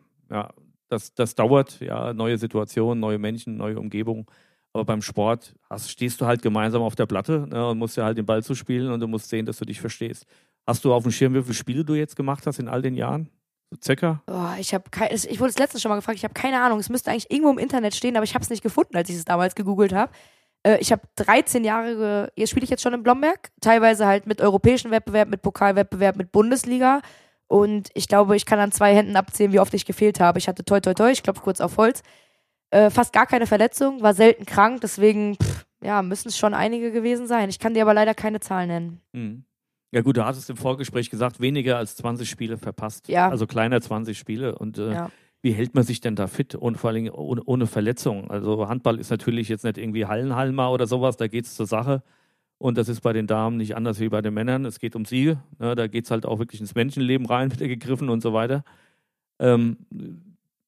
Speaker 1: Das dauert, ja, neue Situationen, neue Menschen, neue Umgebung. Aber beim Sport stehst du halt gemeinsam auf der Platte, ne, und musst ja halt den Ball zuspielen und du musst sehen, dass du dich verstehst. Hast du auf dem Schirm, wie viele Spiele du jetzt gemacht hast in all den Jahren? So circa?
Speaker 3: Ich wurde es letztens schon mal gefragt, ich habe keine Ahnung. Es müsste eigentlich irgendwo im Internet stehen, aber ich habe es nicht gefunden, als ich es damals gegoogelt habe. Ich habe 13 Jahre, jetzt spiele ich jetzt schon in Blomberg, teilweise halt mit europäischen Wettbewerb, mit Pokalwettbewerb, mit Bundesliga. Und ich glaube, ich kann an 2 Händen abzählen, wie oft ich gefehlt habe. Ich hatte toi, ich klopfe kurz auf Holz, fast gar keine Verletzung, war selten krank, deswegen müssen es schon einige gewesen sein. Ich kann dir aber leider keine Zahlen nennen.
Speaker 1: Mhm. Ja gut, du hattest im Vorgespräch gesagt, weniger als 20 Spiele verpasst.
Speaker 3: Ja.
Speaker 1: Also kleiner 20 Spiele. Und wie hält man sich denn da fit und vor allem ohne Verletzung? Also Handball ist natürlich jetzt nicht irgendwie Hallenhalmer oder sowas, da geht es zur Sache. Und das ist bei den Damen nicht anders wie bei den Männern. Es geht um Siege. Ne? Da geht es halt auch wirklich ins Menschenleben rein, wird gegriffen und so weiter.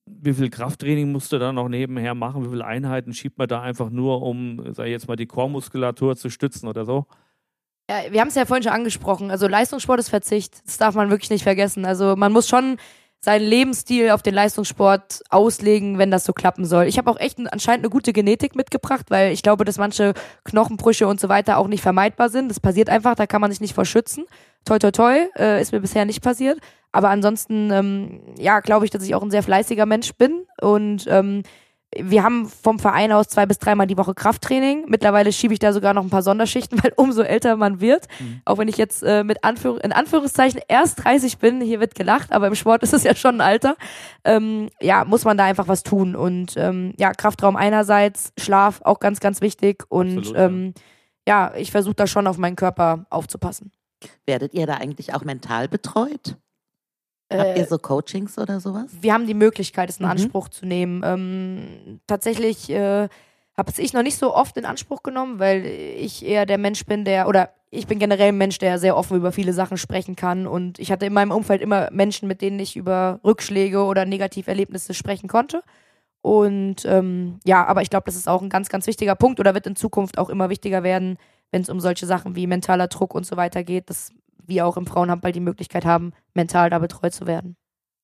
Speaker 1: wie viel Krafttraining musst du da noch nebenher machen? Wie viele Einheiten schiebt man da einfach nur, um, sag ich jetzt mal, die Core-Muskulatur zu stützen oder so?
Speaker 3: Ja, wir haben es ja vorhin schon angesprochen. Also Leistungssport ist Verzicht. Das darf man wirklich nicht vergessen. Also man muss schon seinen Lebensstil auf den Leistungssport auslegen, wenn das so klappen soll. Ich habe auch echt anscheinend eine gute Genetik mitgebracht, weil ich glaube, dass manche Knochenbrüche und so weiter auch nicht vermeidbar sind. Das passiert einfach, da kann man sich nicht vor schützen. Toi, toi, toi, ist mir bisher nicht passiert. Aber ansonsten, glaube ich, dass ich auch ein sehr fleißiger Mensch bin. Und wir haben vom Verein aus 2 bis 3 Mal die Woche Krafttraining. Mittlerweile schiebe ich da sogar noch ein paar Sonderschichten, weil umso älter man wird, auch wenn ich jetzt in Anführungszeichen erst 30 bin, hier wird gelacht, aber im Sport ist es ja schon ein Alter, muss man da einfach was tun. Und Kraftraum einerseits, Schlaf auch ganz, ganz wichtig. Und
Speaker 1: Absolut,
Speaker 3: ich versuche da schon auf meinen Körper aufzupassen.
Speaker 2: Werdet ihr da eigentlich auch mental betreut? Habt ihr so Coachings oder sowas?
Speaker 3: Wir haben die Möglichkeit, es in Anspruch zu nehmen. Tatsächlich habe es ich noch nicht so oft in Anspruch genommen, weil ich eher der Mensch bin, ich bin generell ein Mensch, der sehr offen über viele Sachen sprechen kann, und ich hatte in meinem Umfeld immer Menschen, mit denen ich über Rückschläge oder Negativerlebnisse sprechen konnte. Und aber ich glaube, das ist auch ein ganz, ganz wichtiger Punkt oder wird in Zukunft auch immer wichtiger werden, wenn es um solche Sachen wie mentaler Druck und so weiter geht, dass wir auch im Frauenhandball die Möglichkeit haben, mental da betreut zu werden.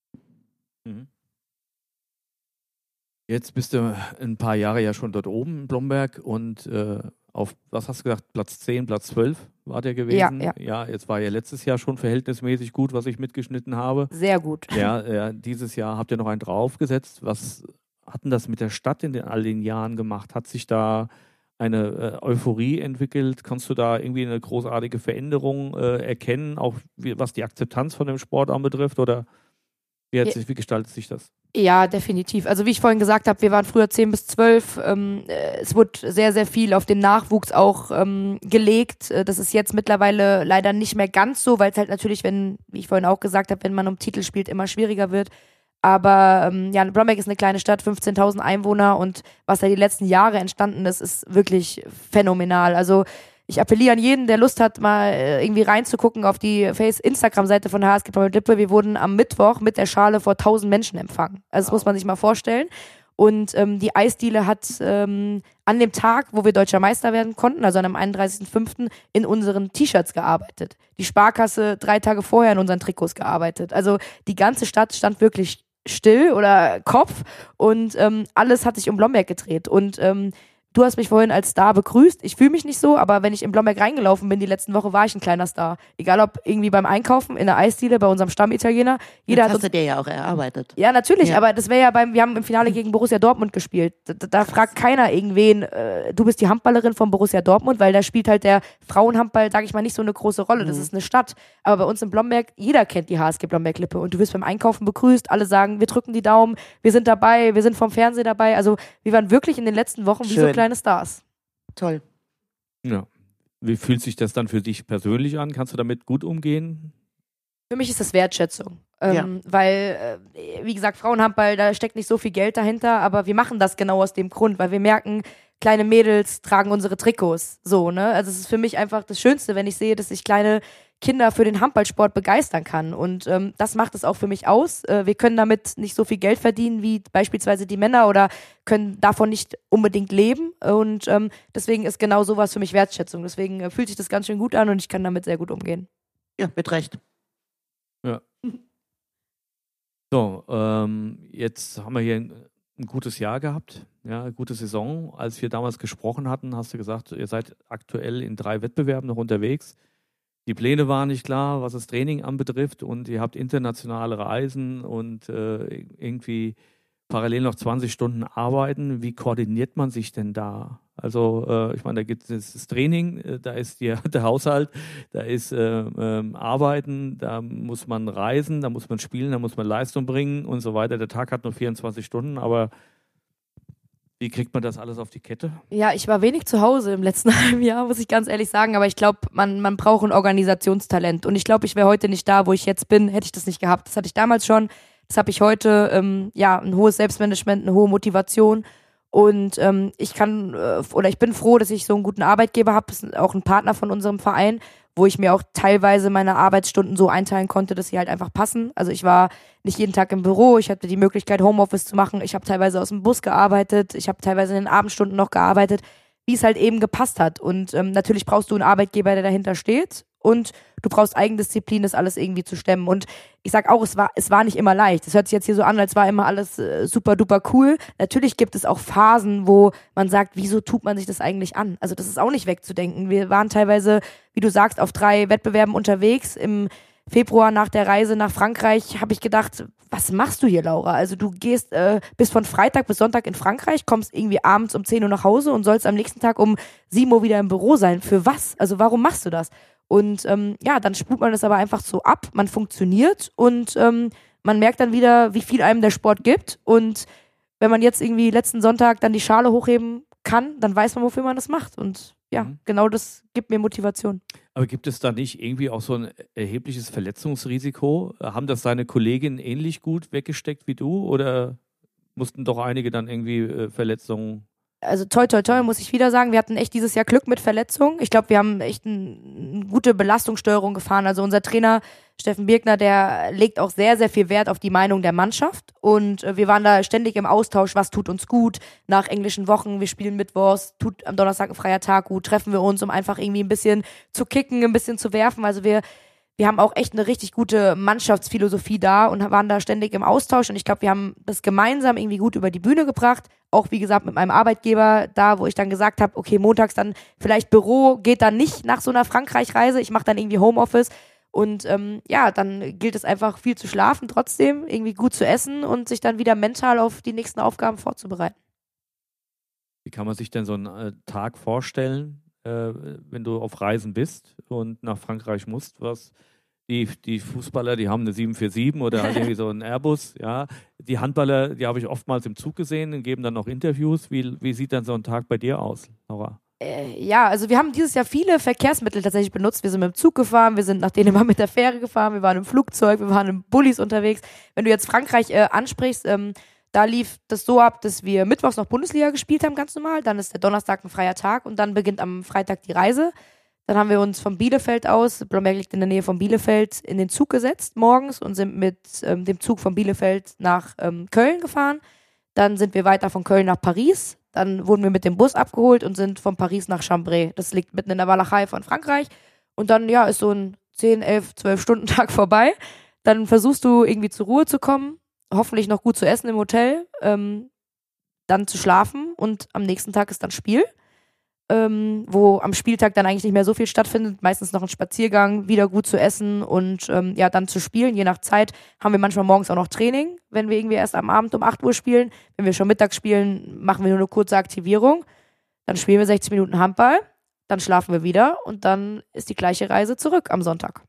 Speaker 1: Jetzt bist du ein paar Jahre ja schon dort oben in Blomberg und auf, was hast du gesagt, Platz 10, Platz 12 war der gewesen? Ja, jetzt war ja letztes Jahr schon verhältnismäßig gut, was ich mitgeschnitten habe.
Speaker 3: Sehr gut.
Speaker 1: Ja, dieses Jahr habt ihr noch einen draufgesetzt. Was hat denn das mit der Stadt in all den Jahren gemacht? Hat sich da eine Euphorie entwickelt? Kannst du da irgendwie eine großartige Veränderung erkennen, auch was die Akzeptanz von dem Sport anbetrifft? Oder wie gestaltet sich das?
Speaker 3: Ja, definitiv. Also wie ich vorhin gesagt habe, wir waren früher 10 bis 12. Es wurde sehr, sehr viel auf den Nachwuchs auch gelegt. Das ist jetzt mittlerweile leider nicht mehr ganz so, weil es halt natürlich, wie ich vorhin auch gesagt habe, wenn man um Titel spielt, immer schwieriger wird. Aber Blomberg ist eine kleine Stadt, 15.000 Einwohner, und was da die letzten Jahre entstanden ist, ist wirklich phänomenal. Also ich appelliere an jeden, der Lust hat, mal irgendwie reinzugucken auf die Instagram-Seite von HSG Blomberg Lippe. Wir wurden am Mittwoch mit der Schale vor 1.000 Menschen empfangen. Also das muss man sich mal vorstellen. Und die Eisdiele hat an dem Tag, wo wir Deutscher Meister werden konnten, also am 31.05. in unseren T-Shirts gearbeitet. Die Sparkasse 3 Tage vorher in unseren Trikots gearbeitet. Also die ganze Stadt stand wirklich still oder Kopf, und alles hat sich um Blomberg gedreht. Und du hast mich vorhin als Star begrüßt. Ich fühle mich nicht so, aber wenn ich in Blomberg reingelaufen bin die letzten Woche, war ich ein kleiner Star. Egal ob irgendwie beim Einkaufen, in der Eisdiele, bei unserem Stammitaliener.
Speaker 2: Das hast du dir ja auch erarbeitet.
Speaker 3: Ja, natürlich, aber das wäre ja wir haben im Finale gegen Borussia Dortmund gespielt. Da fragt keiner irgendwen, du bist die Handballerin von Borussia Dortmund, weil da spielt halt der Frauenhandball, sage ich mal, nicht so eine große Rolle. Das ist eine Stadt. Aber bei uns in Blomberg, jeder kennt die HSG Blomberg Lippe, und du wirst beim Einkaufen begrüßt, alle sagen, wir drücken die Daumen, wir sind dabei, wir sind vom Fernsehen dabei. Also wir waren wirklich in den letzten Wochen wie so kleine Stars.
Speaker 2: Toll.
Speaker 1: Ja. Wie fühlt sich das dann für dich persönlich an? Kannst du damit gut umgehen?
Speaker 3: Für mich ist das Wertschätzung. Weil, wie gesagt, Frauenhandball, da steckt nicht so viel Geld dahinter, aber wir machen das genau aus dem Grund, weil wir merken, kleine Mädels tragen unsere Trikots. So, ne? Also es ist für mich einfach das Schönste, wenn ich sehe, dass ich kleine Kinder für den Handballsport begeistern kann. Und das macht es auch für mich aus. Wir können damit nicht so viel Geld verdienen wie beispielsweise die Männer oder können davon nicht unbedingt leben. Und deswegen ist genau sowas für mich Wertschätzung. Deswegen fühlt sich das ganz schön gut an, und ich kann damit sehr gut umgehen.
Speaker 2: Ja, mit Recht.
Speaker 1: Ja. So, jetzt haben wir hier ein gutes Jahr gehabt, ja, eine gute Saison. Als wir damals gesprochen hatten, hast du gesagt, ihr seid aktuell in 3 Wettbewerben noch unterwegs. Die Pläne waren nicht klar, was das Training anbetrifft, und ihr habt internationale Reisen und irgendwie parallel noch 20 Stunden arbeiten. Wie koordiniert man sich denn da? Also ich meine, da gibt es das Training, da ist der Haushalt, da ist Arbeiten, da muss man reisen, da muss man spielen, da muss man Leistung bringen und so weiter. Der Tag hat nur 24 Stunden, aber wie kriegt man das alles auf die Kette?
Speaker 3: Ja, ich war wenig zu Hause im letzten halben Jahr, muss ich ganz ehrlich sagen, aber ich glaube, man braucht ein Organisationstalent, und ich glaube, ich wäre heute nicht da, wo ich jetzt bin, hätte ich das nicht gehabt. Das hatte ich damals schon, das habe ich heute, ein hohes Selbstmanagement, eine hohe Motivation, Und ich bin froh, dass ich so einen guten Arbeitgeber habe, das ist auch ein Partner von unserem Verein, wo ich mir auch teilweise meine Arbeitsstunden so einteilen konnte, dass sie halt einfach passen. Also ich war nicht jeden Tag im Büro, ich hatte die Möglichkeit, Homeoffice zu machen, ich habe teilweise aus dem Bus gearbeitet, ich habe teilweise in den Abendstunden noch gearbeitet, wie es halt eben gepasst hat. Und natürlich brauchst du einen Arbeitgeber, der dahinter steht, und du brauchst Eigendisziplin, das alles irgendwie zu stemmen. Und ich sag auch, es war nicht immer leicht. Es hört sich jetzt hier so an, als war immer alles super duper cool. Natürlich gibt es auch Phasen, wo man sagt, wieso tut man sich das eigentlich an? Also das ist auch nicht wegzudenken. Wir waren teilweise, wie du sagst, auf 3 Wettbewerben unterwegs. Im Februar nach der Reise nach Frankreich habe ich gedacht, was machst du hier, Laura? Also du bist von Freitag bis Sonntag in Frankreich, kommst irgendwie abends um 10 Uhr nach Hause und sollst am nächsten Tag um 7 Uhr wieder im Büro sein. Für was? Also warum machst du das? Und dann spult man das aber einfach so ab, man funktioniert und man merkt dann wieder, wie viel einem der Sport gibt. Und wenn man jetzt irgendwie letzten Sonntag dann die Schale hochheben kann, dann weiß man, wofür man das macht. Und genau das gibt mir Motivation.
Speaker 1: Aber gibt es da nicht irgendwie auch so ein erhebliches Verletzungsrisiko? Haben das deine Kolleginnen ähnlich gut weggesteckt wie du oder mussten doch einige dann irgendwie Verletzungen?
Speaker 3: Also toi toi toi, muss ich wieder sagen, wir hatten echt dieses Jahr Glück mit Verletzungen. Ich glaube, wir haben echt eine gute Belastungssteuerung gefahren. Also unser Trainer Steffen Birkner, der legt auch sehr, sehr viel Wert auf die Meinung der Mannschaft. Und wir waren da ständig im Austausch, was tut uns gut nach englischen Wochen. Wir spielen mittwochs, tut am Donnerstag ein freier Tag gut, treffen wir uns, um einfach irgendwie ein bisschen zu kicken, ein bisschen zu werfen. Also wir haben auch echt eine richtig gute Mannschaftsphilosophie da und waren da ständig im Austausch. Und ich glaube, wir haben das gemeinsam irgendwie gut über die Bühne gebracht. Auch, wie gesagt, mit meinem Arbeitgeber da, wo ich dann gesagt habe, okay, montags dann vielleicht Büro, geht dann nicht nach so einer Frankreich-Reise. Ich mache dann irgendwie Homeoffice. Und dann gilt es einfach viel zu schlafen trotzdem, irgendwie gut zu essen und sich dann wieder mental auf die nächsten Aufgaben vorzubereiten.
Speaker 1: Wie kann man sich denn so einen Tag vorstellen, wenn du auf Reisen bist und nach Frankreich musst? Die Fußballer, die haben eine 747 oder halt irgendwie so einen Airbus, ja. Die Handballer, die habe ich oftmals im Zug gesehen und geben dann noch Interviews. Wie sieht dann so ein Tag bei dir aus, Laura?
Speaker 3: Also wir haben dieses Jahr viele Verkehrsmittel tatsächlich benutzt. Wir sind mit dem Zug gefahren, wir sind nach Dänemark mit der Fähre gefahren, wir waren im Flugzeug, wir waren in Bullis unterwegs. Wenn du jetzt Frankreich ansprichst, da lief das so ab, dass wir mittwochs noch Bundesliga gespielt haben, ganz normal. Dann ist der Donnerstag ein freier Tag und dann beginnt am Freitag die Reise. Dann haben wir uns von Bielefeld aus, Blomberg liegt in der Nähe von Bielefeld, in den Zug gesetzt morgens und sind mit dem Zug von Bielefeld nach Köln gefahren. Dann sind wir weiter von Köln nach Paris. Dann wurden wir mit dem Bus abgeholt und sind von Paris nach Chambray. Das liegt mitten in der Walachei von Frankreich. Und dann, ist so ein 10, 11, 12 Stunden Tag vorbei. Dann versuchst du irgendwie zur Ruhe zu kommen, hoffentlich noch gut zu essen im Hotel, dann zu schlafen und am nächsten Tag ist dann Spiel. Wo am Spieltag dann eigentlich nicht mehr so viel stattfindet, meistens noch ein Spaziergang, wieder gut zu essen und dann zu spielen. Je nach Zeit haben wir manchmal morgens auch noch Training, wenn wir irgendwie erst am Abend um 8 Uhr spielen. Wenn wir schon mittags spielen, machen wir nur eine kurze Aktivierung. Dann spielen wir 60 Minuten Handball, dann schlafen wir wieder und dann ist die gleiche Reise zurück am Sonntag.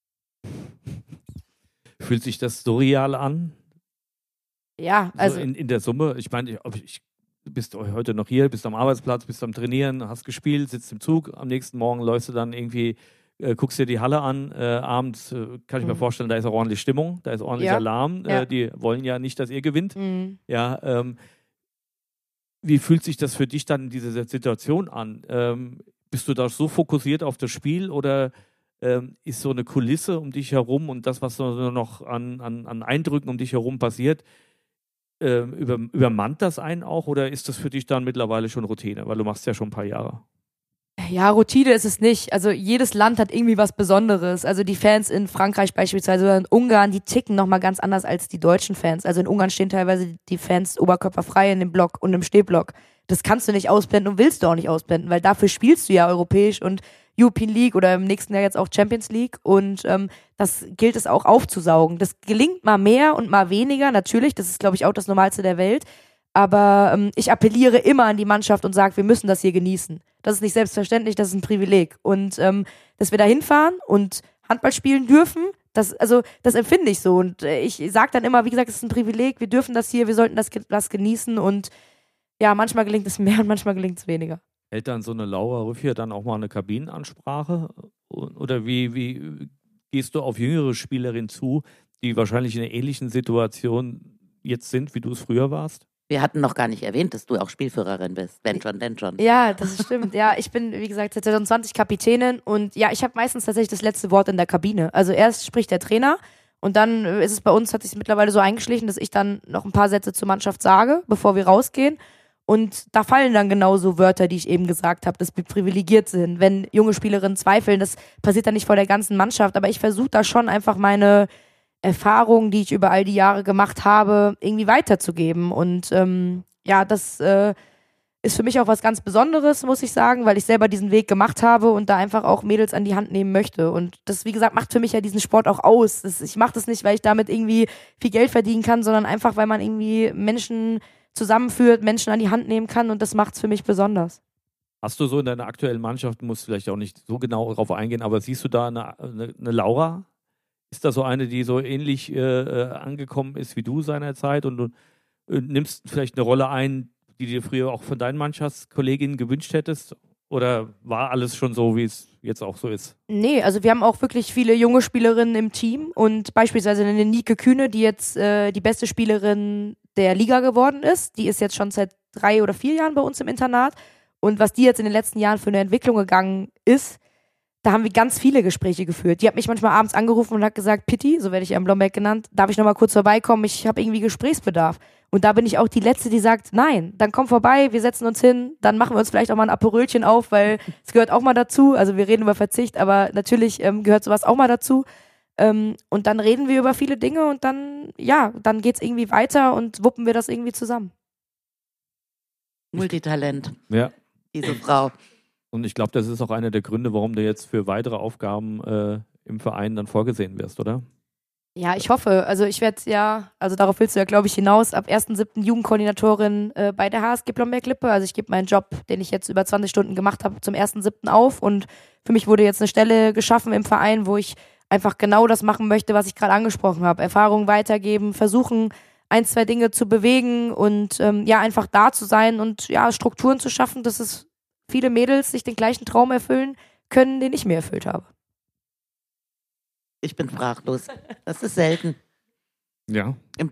Speaker 1: Fühlt sich das surreal an?
Speaker 3: Ja, also
Speaker 1: so in der Summe, ich meine, du bist heute noch hier, bist am Arbeitsplatz, bist am Trainieren, hast gespielt, sitzt im Zug, am nächsten Morgen läufst du dann irgendwie, guckst dir die Halle an, abends kann ich mir vorstellen, da ist auch ordentlich Stimmung, da ist ordentlich Alarm, die wollen ja nicht, dass ihr gewinnt. Ja, wie fühlt sich das für dich dann in dieser Situation an? Bist du da so fokussiert auf das Spiel oder ist so eine Kulisse um dich herum und das, was so noch an Eindrücken um dich herum passiert, übermannt das einen auch oder ist das für dich dann mittlerweile schon Routine? Weil du machst ja schon ein paar Jahre.
Speaker 3: Ja, Routine ist es nicht. Also jedes Land hat irgendwie was Besonderes. Also die Fans in Frankreich beispielsweise oder in Ungarn, die ticken nochmal ganz anders als die deutschen Fans. Also in Ungarn stehen teilweise die Fans oberkörperfrei in dem Block und im Stehblock. Das kannst du nicht ausblenden und willst du auch nicht ausblenden, weil dafür spielst du ja europäisch und European League oder im nächsten Jahr jetzt auch Champions League und das gilt es auch aufzusaugen. Das gelingt mal mehr und mal weniger, natürlich, das ist glaube ich auch das Normalste der Welt, aber ich appelliere immer an die Mannschaft und sage, wir müssen das hier genießen. Das ist nicht selbstverständlich, das ist ein Privileg und dass wir da hinfahren und Handball spielen dürfen, das empfinde ich so und ich sage dann immer, wie gesagt, es ist ein Privileg, wir dürfen das hier, wir sollten das genießen und ja, manchmal gelingt es mehr und manchmal gelingt es weniger.
Speaker 1: Hält dann so eine Laura Rüffier dann auch mal eine Kabinenansprache? Oder wie gehst du auf jüngere Spielerinnen zu, die wahrscheinlich in einer ähnlichen Situation jetzt sind, wie du es früher warst?
Speaker 2: Wir hatten noch gar nicht erwähnt, dass du auch Spielführerin bist. Wenn schon, denn schon.
Speaker 3: Ja, das stimmt. Ja, ich bin, wie gesagt, seit 2020 Kapitänin und ja, ich habe meistens tatsächlich das letzte Wort in der Kabine. Also erst spricht der Trainer und dann ist es bei uns, hat sich mittlerweile so eingeschlichen, dass ich dann noch ein paar Sätze zur Mannschaft sage, bevor wir rausgehen. Und da fallen dann genauso Wörter, die ich eben gesagt habe, dass wir privilegiert sind. Wenn junge Spielerinnen zweifeln, das passiert dann nicht vor der ganzen Mannschaft, aber ich versuche da schon einfach meine Erfahrungen, die ich über all die Jahre gemacht habe, irgendwie weiterzugeben. Und ja, das ist für mich auch was ganz Besonderes, muss ich sagen, weil ich selber diesen Weg gemacht habe und da einfach auch Mädels an die Hand nehmen möchte. Und das, wie gesagt, macht für mich ja diesen Sport auch aus. Ich mache das nicht, weil ich damit irgendwie viel Geld verdienen kann, sondern einfach, weil man irgendwie Menschen zusammenführt, Menschen an die Hand nehmen kann und das macht es für mich besonders.
Speaker 1: Hast du so in deiner aktuellen Mannschaft, du musst vielleicht auch nicht so genau darauf eingehen, aber siehst du da eine Laura? Ist da so eine, die so ähnlich angekommen ist wie du seinerzeit und du nimmst vielleicht eine Rolle ein, die dir früher auch von deinen Mannschaftskolleginnen gewünscht hättest? Oder war alles schon so, wie es jetzt auch so ist?
Speaker 3: Nee, also wir haben auch wirklich viele junge Spielerinnen im Team und beispielsweise eine Nike Kühne, die jetzt die beste Spielerin der Liga geworden ist. Die ist jetzt schon seit 3 oder 4 Jahren bei uns im Internat. Und was die jetzt in den letzten Jahren für eine Entwicklung gegangen ist, da haben wir ganz viele Gespräche geführt. Die hat mich manchmal abends angerufen und hat gesagt, Pitti, so werde ich ja in Blomberg genannt, darf ich nochmal kurz vorbeikommen, ich habe irgendwie Gesprächsbedarf. Und da bin ich auch die Letzte, die sagt, nein, dann komm vorbei, wir setzen uns hin, dann machen wir uns vielleicht auch mal ein Aperölchen auf, weil es gehört auch mal dazu. Also wir reden über Verzicht, aber natürlich gehört sowas auch mal dazu. Und dann reden wir über viele Dinge und dann, ja, dann geht's irgendwie weiter und wuppen wir das irgendwie zusammen.
Speaker 2: Multitalent,
Speaker 1: Ja.
Speaker 2: diese Frau.
Speaker 1: Und ich glaube, das ist auch einer der Gründe, warum du jetzt für weitere Aufgaben im Verein dann vorgesehen wirst, oder?
Speaker 3: Ja, ich hoffe. Also ich werde also darauf willst du ja, glaube ich, hinaus, ab 1.7. Jugendkoordinatorin bei der HSG Blomberg-Lippe. Also ich gebe meinen Job, den ich jetzt über 20 Stunden gemacht habe, zum 1.7. auf und für mich wurde jetzt eine Stelle geschaffen im Verein, wo ich einfach genau das machen möchte, was ich gerade angesprochen habe. Erfahrungen weitergeben, versuchen, 1, 2 Dinge zu bewegen und einfach da zu sein und ja, Strukturen zu schaffen, dass es viele Mädels sich den gleichen Traum erfüllen können, den ich mir erfüllt habe.
Speaker 2: Ich bin sprachlos. Das ist selten.
Speaker 1: Ja.
Speaker 2: Im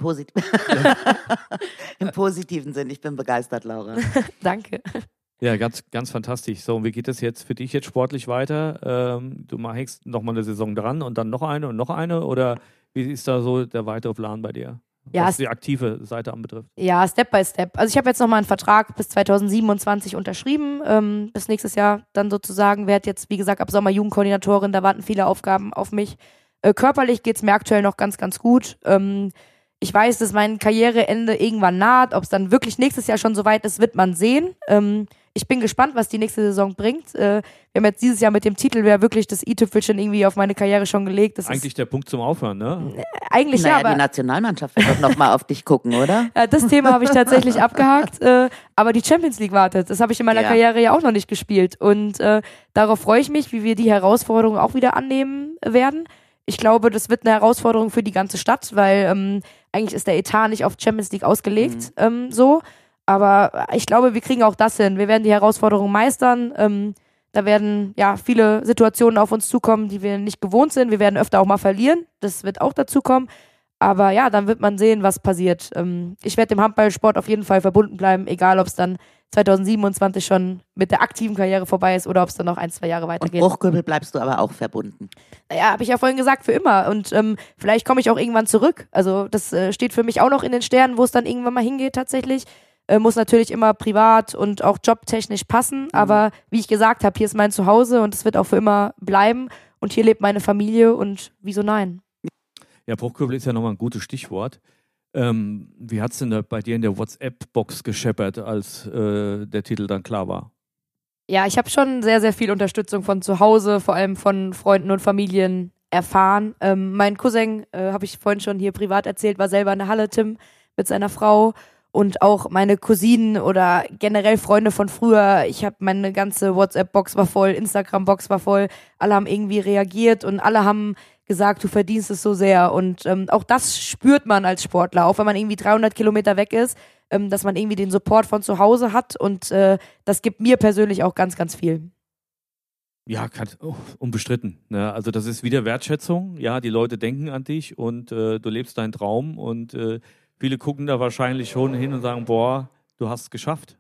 Speaker 2: positiven Sinn. Ich bin begeistert, Laura.
Speaker 3: Danke.
Speaker 1: Ja, ganz, ganz fantastisch. So, und wie geht es jetzt für dich jetzt sportlich weiter? Du hängst nochmal eine Saison dran und dann noch eine und noch eine? Oder wie ist da so der weitere Plan bei dir?
Speaker 3: Ja,
Speaker 1: was die aktive Seite anbetrifft.
Speaker 3: Ja, Step by Step. Also ich habe jetzt nochmal einen Vertrag bis 2027 unterschrieben, bis nächstes Jahr dann sozusagen. Werde jetzt, wie gesagt, ab Sommer Jugendkoordinatorin, da warten viele Aufgaben auf mich. Körperlich geht's mir aktuell noch ganz, ganz gut. Ich weiß, dass mein Karriereende irgendwann naht. Ob es dann wirklich nächstes Jahr schon soweit ist, wird man sehen. Ich bin gespannt, was die nächste Saison bringt. Wir haben jetzt dieses Jahr mit dem Titel wirklich das i-Tüpfelchen irgendwie auf meine Karriere schon gelegt. Das
Speaker 1: eigentlich ist der Punkt zum Aufhören, ne?
Speaker 3: Eigentlich
Speaker 2: naja,
Speaker 3: ja, aber
Speaker 2: die Nationalmannschaft wird doch nochmal auf dich gucken, oder?
Speaker 3: das Thema habe ich tatsächlich abgehakt. Aber die Champions League wartet. Das habe ich in meiner Karriere ja auch noch nicht gespielt. Und darauf freue ich mich, wie wir die Herausforderung auch wieder annehmen werden. Ich glaube, das wird eine Herausforderung für die ganze Stadt, weil eigentlich ist der Etat nicht auf Champions League ausgelegt, so. Aber ich glaube, wir kriegen auch das hin. Wir werden die Herausforderung meistern. Da werden viele Situationen auf uns zukommen, die wir nicht gewohnt sind. Wir werden öfter auch mal verlieren. Das wird auch dazu kommen. Aber ja, dann wird man sehen, was passiert. Ich werde dem Handballsport auf jeden Fall verbunden bleiben, egal ob es dann 2027 schon mit der aktiven Karriere vorbei ist oder ob es dann noch 1, 2 Jahre weitergeht.
Speaker 2: Und Bruchkübel bleibst du aber auch verbunden.
Speaker 3: Naja, habe ich ja vorhin gesagt, für immer. Und vielleicht komme ich auch irgendwann zurück. Also das steht für mich auch noch in den Sternen, wo es dann irgendwann mal hingeht tatsächlich. Muss natürlich immer privat und auch jobtechnisch passen. Aber wie ich gesagt habe, hier ist mein Zuhause und es wird auch für immer bleiben. Und hier lebt meine Familie und wieso nein?
Speaker 1: Ja, Bruchkübel ist ja nochmal ein gutes Stichwort. Wie hat es denn da bei dir in der WhatsApp-Box gescheppert, als der Titel dann klar war?
Speaker 3: Ja, ich habe schon sehr, sehr viel Unterstützung von zu Hause, vor allem von Freunden und Familien erfahren. Mein Cousin, habe ich vorhin schon hier privat erzählt, war selber in der Halle, Tim, mit seiner Frau. Und auch meine Cousinen oder generell Freunde von früher. Ich habe meine ganze WhatsApp-Box war voll, Instagram-Box war voll. Alle haben irgendwie reagiert und alle haben gesagt, du verdienst es so sehr. Und auch das spürt man als Sportler, auch wenn man irgendwie 300 Kilometer weg ist, dass man irgendwie den Support von zu Hause hat. Und das gibt mir persönlich auch ganz, ganz viel.
Speaker 1: Ja, unbestritten. Ne? Also das ist wieder Wertschätzung. Ja, die Leute denken an dich und du lebst deinen Traum und viele gucken da wahrscheinlich schon hin und sagen, boah, du hast es geschafft.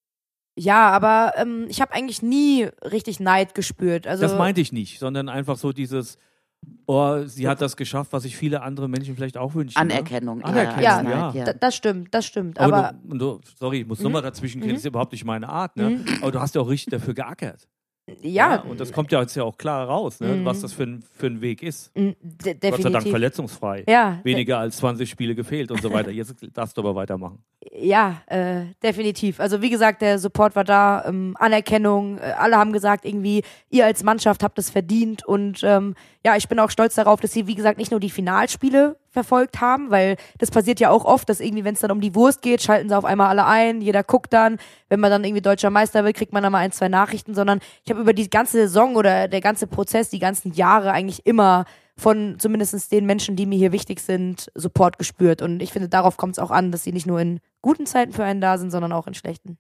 Speaker 3: Ja, aber ich habe eigentlich nie richtig Neid gespürt. Also,
Speaker 1: Das meinte ich nicht, sondern einfach so dieses, oh, sie hat das geschafft, was sich viele andere Menschen vielleicht auch wünschen.
Speaker 2: Anerkennung.
Speaker 1: Ne? Anerkennung,
Speaker 3: ja,
Speaker 2: Neid,
Speaker 1: ja.
Speaker 3: Das stimmt. Aber
Speaker 1: Sorry, ich muss nochmal dazwischen gehen, das ist überhaupt nicht meine Art, ne? Aber du hast ja auch richtig dafür geackert.
Speaker 3: ja,
Speaker 1: Und das kommt ja jetzt ja auch klar raus, ne? Was das für ein Weg ist.
Speaker 3: definitiv.
Speaker 1: Gott sei Dank verletzungsfrei.
Speaker 3: Ja,
Speaker 1: Weniger als 20 Spiele gefehlt und so weiter. Jetzt darfst du aber weitermachen.
Speaker 3: ja, definitiv. Also wie gesagt, der Support war da, Anerkennung, alle haben gesagt, irgendwie, ihr als Mannschaft habt es verdient und ja, ich bin auch stolz darauf, dass sie, wie gesagt, nicht nur die Finalspiele verfolgt haben, weil das passiert ja auch oft, dass irgendwie, wenn es dann um die Wurst geht, schalten sie auf einmal alle ein, jeder guckt dann, wenn man dann irgendwie deutscher Meister wird, kriegt man dann mal 1, 2 Nachrichten, sondern ich habe über die ganze Saison oder der ganze Prozess, die ganzen Jahre eigentlich immer von zumindest den Menschen, die mir hier wichtig sind, Support gespürt. Und ich finde, darauf kommt es auch an, dass sie nicht nur in guten Zeiten für einen da sind, sondern auch in schlechten.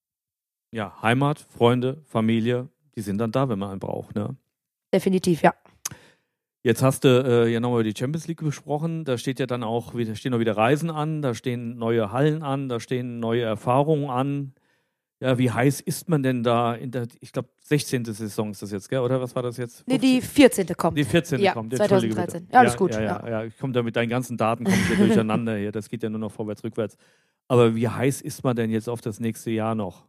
Speaker 1: Ja, Heimat, Freunde, Familie, die sind dann da, wenn man einen braucht, ne?
Speaker 3: Definitiv, ja.
Speaker 1: Jetzt hast du ja nochmal über die Champions League besprochen. Da steht ja dann auch, stehen auch wieder Reisen an, da stehen neue Hallen an, da stehen neue Erfahrungen an. Ja, wie heiß ist man denn da in der, ich glaube, 16. Saison ist das jetzt, gell? Oder was war das jetzt?
Speaker 3: Nee, die 14. kommt.
Speaker 1: Die 14.
Speaker 3: Ja,
Speaker 1: kommt.
Speaker 3: 2013.
Speaker 1: Bitte.
Speaker 3: Ja, alles gut.
Speaker 1: Ja, ich komme da mit deinen ganzen Daten komme ich hier durcheinander hier. Das geht ja nur noch vorwärts, rückwärts. Aber wie heiß ist man denn jetzt auf das nächste Jahr noch?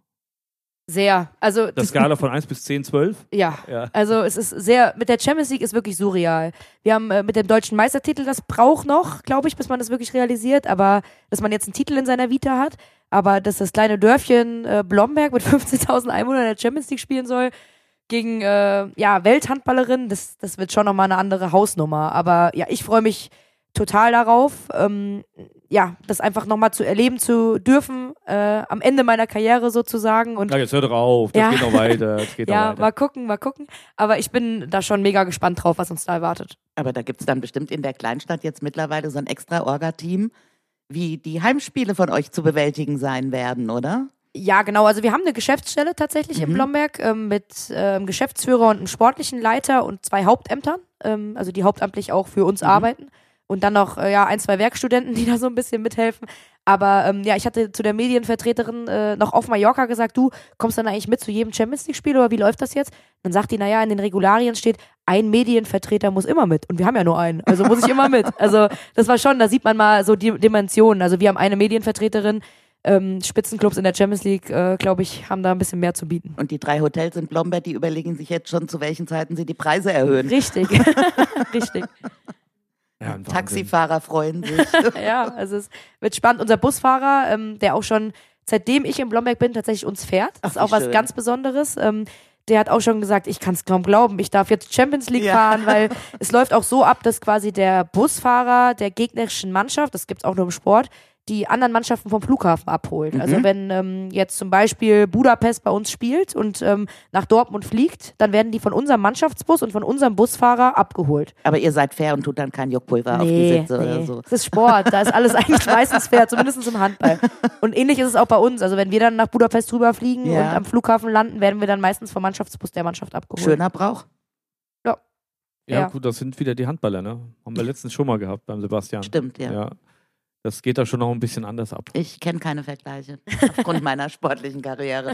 Speaker 3: Sehr. Also
Speaker 1: Das Skala von 1 bis 10, 12?
Speaker 3: Ja, also es ist sehr, mit der Champions League ist wirklich surreal. Wir haben mit dem deutschen Meistertitel, das braucht noch, glaube ich, bis man das wirklich realisiert, aber dass man jetzt einen Titel in seiner Vita hat, aber dass das kleine Dörfchen Blomberg mit 15.000 Einwohnern in der Champions League spielen soll, gegen Welthandballerinnen, das wird schon nochmal eine andere Hausnummer. Aber ja, ich freue mich total darauf, das einfach nochmal zu erleben zu dürfen, am Ende meiner Karriere sozusagen. Und
Speaker 1: ja, jetzt hör doch auf, das geht noch weiter.
Speaker 3: Mal gucken. Aber ich bin da schon mega gespannt drauf, was uns da erwartet.
Speaker 2: Aber da gibt es dann bestimmt in der Kleinstadt jetzt mittlerweile so ein extra Orga-Team, wie die Heimspiele von euch zu bewältigen sein werden, oder?
Speaker 3: Ja, genau. Also wir haben eine Geschäftsstelle tatsächlich in Blomberg mit Geschäftsführer und einem sportlichen Leiter und 2 Hauptämtern, also die hauptamtlich auch für uns arbeiten. Und dann noch 1, 2 Werkstudenten, die da so ein bisschen mithelfen. Aber ich hatte zu der Medienvertreterin noch auf Mallorca gesagt, du kommst dann eigentlich mit zu jedem Champions-League-Spiel oder wie läuft das jetzt? Dann sagt die, in den Regularien steht, ein Medienvertreter muss immer mit. Und wir haben ja nur einen, also muss ich immer mit. Also das war schon, da sieht man mal so die Dimensionen. Also wir haben eine Medienvertreterin, Spitzenclubs in der Champions League, glaube ich, haben da ein bisschen mehr zu bieten.
Speaker 2: Und die 3 Hotels in Blomberg, die überlegen sich jetzt schon, zu welchen Zeiten sie die Preise erhöhen.
Speaker 3: Richtig, richtig.
Speaker 1: Ja,
Speaker 2: Taxifahrer freuen sich.
Speaker 3: Ja, also es wird spannend. Unser Busfahrer, der auch schon, seitdem ich in Blomberg bin, tatsächlich uns fährt. Das ist auch was ganz Besonderes. Der hat auch schon gesagt, ich kann es kaum glauben, ich darf jetzt Champions League fahren, weil es läuft auch so ab, dass quasi der Busfahrer der gegnerischen Mannschaft, das gibt's auch nur im Sport, die anderen Mannschaften vom Flughafen abholt. Also wenn jetzt zum Beispiel Budapest bei uns spielt und nach Dortmund fliegt, dann werden die von unserem Mannschaftsbus und von unserem Busfahrer abgeholt.
Speaker 2: Aber ihr seid fair und tut dann kein Juckpulver auf die Sitze oder so.
Speaker 3: Das ist Sport, da ist alles eigentlich meistens fair, zumindest im Handball. Und ähnlich ist es auch bei uns. Also wenn wir dann nach Budapest rüberfliegen und am Flughafen landen, werden wir dann meistens vom Mannschaftsbus der Mannschaft abgeholt.
Speaker 2: Schöner Brauch.
Speaker 1: Ja, gut, das sind wieder die Handballer, ne? Haben wir letztens schon mal gehabt beim Sebastian.
Speaker 2: Stimmt, ja.
Speaker 1: Das geht da schon noch ein bisschen anders ab.
Speaker 2: Ich kenne keine Vergleiche aufgrund meiner sportlichen Karriere.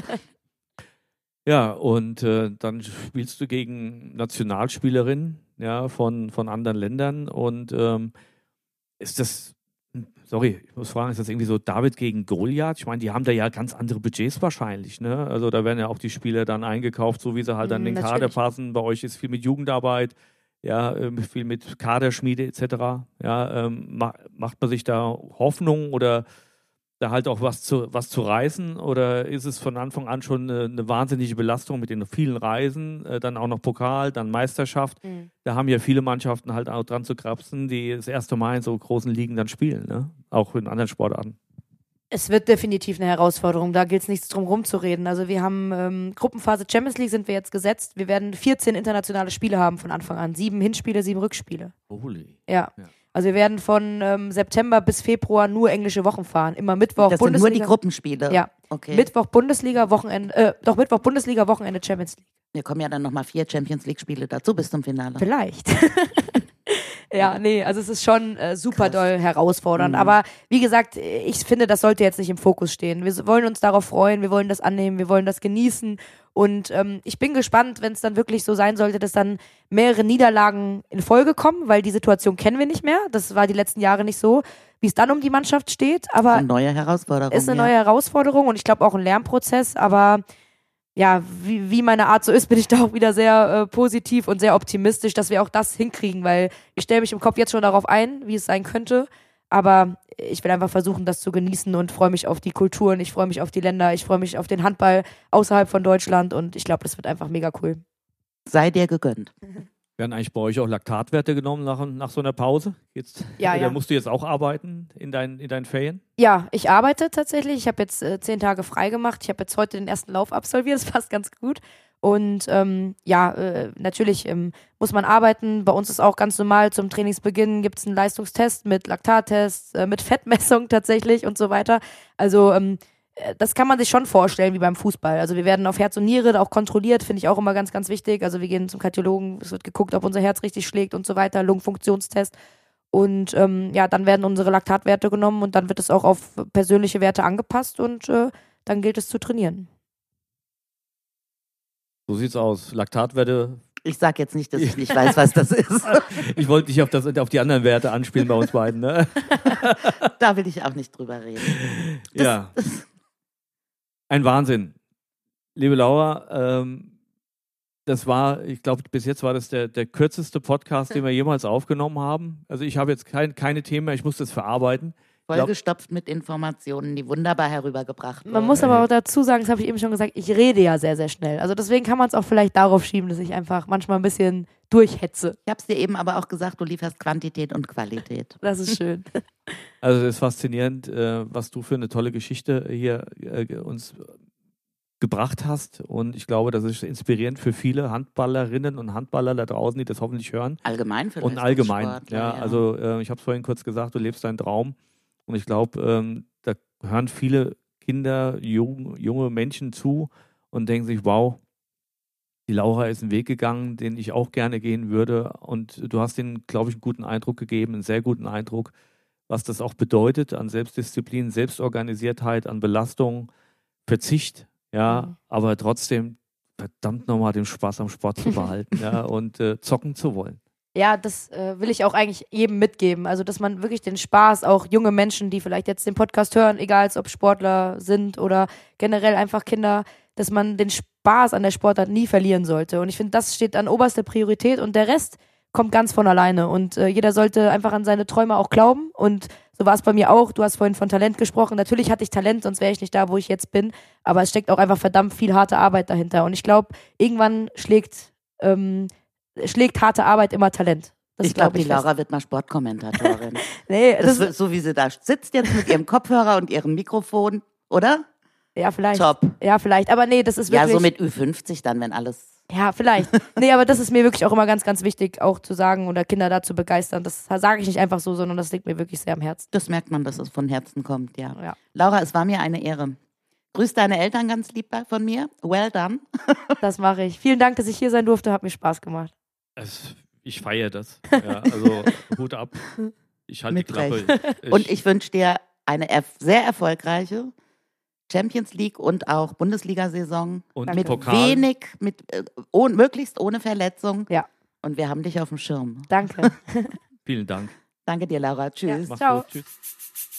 Speaker 1: Ja, und dann spielst du gegen Nationalspielerinnen von anderen Ländern und ist das, sorry, ich muss fragen, ist das irgendwie so David gegen Goliath? Ich meine, die haben da ja ganz andere Budgets wahrscheinlich, ne? Also da werden ja auch die Spieler dann eingekauft, so wie sie halt an den Kader passen. Bei euch ist viel mit Jugendarbeit. Ja, viel mit Kaderschmiede etc. Ja, macht man sich da Hoffnung oder da halt auch was zu reißen oder ist es von Anfang an schon eine wahnsinnige Belastung mit den vielen Reisen, dann auch noch Pokal, dann Meisterschaft. Da haben ja viele Mannschaften halt auch dran zu krapsen, die das erste Mal in so großen Ligen dann spielen, ne? Auch in anderen Sportarten.
Speaker 3: Es wird definitiv eine Herausforderung, da gilt es nichts drum rumzureden. Also wir haben Gruppenphase Champions League sind wir jetzt gesetzt. Wir werden 14 internationale Spiele haben von Anfang an. 7 Hinspiele, 7 Rückspiele.
Speaker 1: Holy.
Speaker 3: Ja. Also wir werden von September bis Februar nur englische Wochen fahren. Immer Mittwoch
Speaker 2: das
Speaker 3: Bundesliga.
Speaker 2: Das sind nur die Gruppenspiele?
Speaker 3: Ja.
Speaker 2: Okay.
Speaker 3: Mittwoch Bundesliga, Mittwoch Bundesliga, Wochenende Champions League.
Speaker 2: Wir kommen ja dann nochmal 4 Champions League Spiele dazu bis zum Finale.
Speaker 3: Vielleicht. Ja, nee, also es ist schon super doll herausfordernd. Aber wie gesagt, ich finde, das sollte jetzt nicht im Fokus stehen. Wir wollen uns darauf freuen, wir wollen das annehmen, wir wollen das genießen. Und ich bin gespannt, wenn es dann wirklich so sein sollte, dass dann mehrere Niederlagen in Folge kommen, weil die Situation kennen wir nicht mehr. Das war die letzten Jahre nicht so, wie es dann um die Mannschaft steht. Aber
Speaker 2: eine neue Herausforderung.
Speaker 3: Ist eine neue Herausforderung und ich glaube auch ein Lernprozess. Aber ja, wie meine Art so ist, bin ich da auch wieder sehr positiv und sehr optimistisch, dass wir auch das hinkriegen, weil ich stelle mich im Kopf jetzt schon darauf ein, wie es sein könnte. Aber ich will einfach versuchen, das zu genießen und freue mich auf die Kulturen, ich freue mich auf die Länder, ich freue mich auf den Handball außerhalb von Deutschland und ich glaube, das wird einfach mega cool.
Speaker 2: Sei dir gegönnt.
Speaker 1: Werden eigentlich bei euch auch Laktatwerte genommen nach so einer Pause? Jetzt,
Speaker 3: Ja.
Speaker 1: Musst du jetzt auch arbeiten in deinen Ferien?
Speaker 3: Ja, ich arbeite tatsächlich. Ich habe jetzt 10 Tage frei gemacht. Ich habe jetzt heute den ersten Lauf absolviert. Das passt ganz gut. Und natürlich muss man arbeiten. Bei uns ist auch ganz normal, zum Trainingsbeginn gibt es einen Leistungstest mit Laktattest, mit Fettmessung tatsächlich und so weiter. Also das kann man sich schon vorstellen wie beim Fußball. Also wir werden auf Herz und Niere auch kontrolliert, finde ich auch immer ganz, ganz wichtig. Also wir gehen zum Kardiologen, es wird geguckt, ob unser Herz richtig schlägt und so weiter, Lungenfunktionstest. Und dann werden unsere Laktatwerte genommen und dann wird es auch auf persönliche Werte angepasst und dann gilt es zu trainieren.
Speaker 1: So sieht's aus. Laktatwerte.
Speaker 2: Ich sag jetzt nicht, dass ich nicht weiß, was das ist.
Speaker 1: Ich wollte dich auf die anderen Werte anspielen bei uns beiden. Ne?
Speaker 2: Da will ich auch nicht drüber reden.
Speaker 1: Ein Wahnsinn. Liebe Laura, das war, ich glaube, bis jetzt war das der kürzeste Podcast, den wir jemals aufgenommen haben. Also ich habe jetzt keine Themen mehr, ich muss das verarbeiten.
Speaker 2: Vollgestopft mit Informationen, die wunderbar herübergebracht wurden.
Speaker 3: Man muss aber auch dazu sagen, das habe ich eben schon gesagt, ich rede ja sehr, sehr schnell. Also deswegen kann man es auch vielleicht darauf schieben, dass ich einfach manchmal ein bisschen durchhetze.
Speaker 2: Ich habe es dir eben aber auch gesagt, du lieferst Quantität und Qualität.
Speaker 3: Das ist schön.
Speaker 1: Also es ist faszinierend, was du für eine tolle Geschichte hier uns gebracht hast und ich glaube, das ist inspirierend für viele Handballerinnen und Handballer da draußen, die das hoffentlich hören.
Speaker 2: Allgemein für
Speaker 1: und allgemein,
Speaker 2: ja.
Speaker 1: Also ich habe es vorhin kurz gesagt, du lebst deinen Traum und ich glaube, da hören viele Kinder, junge Menschen zu und denken sich, wow, die Laura ist einen Weg gegangen, den ich auch gerne gehen würde und du hast ihnen, glaube ich, einen guten Eindruck gegeben, einen sehr guten Eindruck, was das auch bedeutet an Selbstdisziplin, Selbstorganisiertheit, an Belastung, Verzicht, aber trotzdem verdammt nochmal den Spaß am Sport zu behalten und zocken zu wollen.
Speaker 3: Ja, das will ich auch eigentlich jedem mitgeben. Also, dass man wirklich den Spaß, auch junge Menschen, die vielleicht jetzt den Podcast hören, egal ob Sportler sind oder generell einfach Kinder, dass man den Spaß an der Sportart nie verlieren sollte. Und ich finde, das steht an oberster Priorität und der Rest kommt ganz von alleine. Und jeder sollte einfach an seine Träume auch glauben. Und so war es bei mir auch. Du hast vorhin von Talent gesprochen. Natürlich hatte ich Talent, sonst wäre ich nicht da, wo ich jetzt bin. Aber es steckt auch einfach verdammt viel harte Arbeit dahinter. Und ich glaube, irgendwann schlägt harte Arbeit immer Talent. Das
Speaker 2: ich glaube, die Laura wird mal Sportkommentatorin.
Speaker 3: Nee,
Speaker 2: so wie sie da sitzt jetzt mit ihrem Kopfhörer und ihrem Mikrofon, oder?
Speaker 3: Ja, vielleicht.
Speaker 2: Top.
Speaker 3: Ja, vielleicht. Aber nee, das ist wirklich...
Speaker 2: Ja, so mit Ü50 dann, wenn alles...
Speaker 3: Ja, vielleicht. Nee, aber das ist mir wirklich auch immer ganz, ganz wichtig, auch zu sagen oder Kinder dazu begeistern. Das sage ich nicht einfach so, sondern das liegt mir wirklich sehr am Herzen.
Speaker 2: Das merkt man, dass es von Herzen kommt, ja. Laura, es war mir eine Ehre. Grüß deine Eltern ganz lieb von mir. Well done.
Speaker 3: Das mache ich. Vielen Dank, dass ich hier sein durfte. Hat mir Spaß gemacht.
Speaker 1: Ich feiere das. Ja, also Hut ab. Ich halte die Klappe.
Speaker 2: Und ich wünsche dir eine sehr erfolgreiche Champions League und auch Bundesliga-Saison.
Speaker 1: Und
Speaker 2: mit
Speaker 1: Pokal.
Speaker 2: Möglichst ohne Verletzung.
Speaker 3: Ja.
Speaker 2: Und wir haben dich auf dem Schirm.
Speaker 3: Danke.
Speaker 1: Vielen Dank.
Speaker 2: Danke dir, Laura. Tschüss.
Speaker 3: Ja, ciao.
Speaker 1: Gut. Tschüss.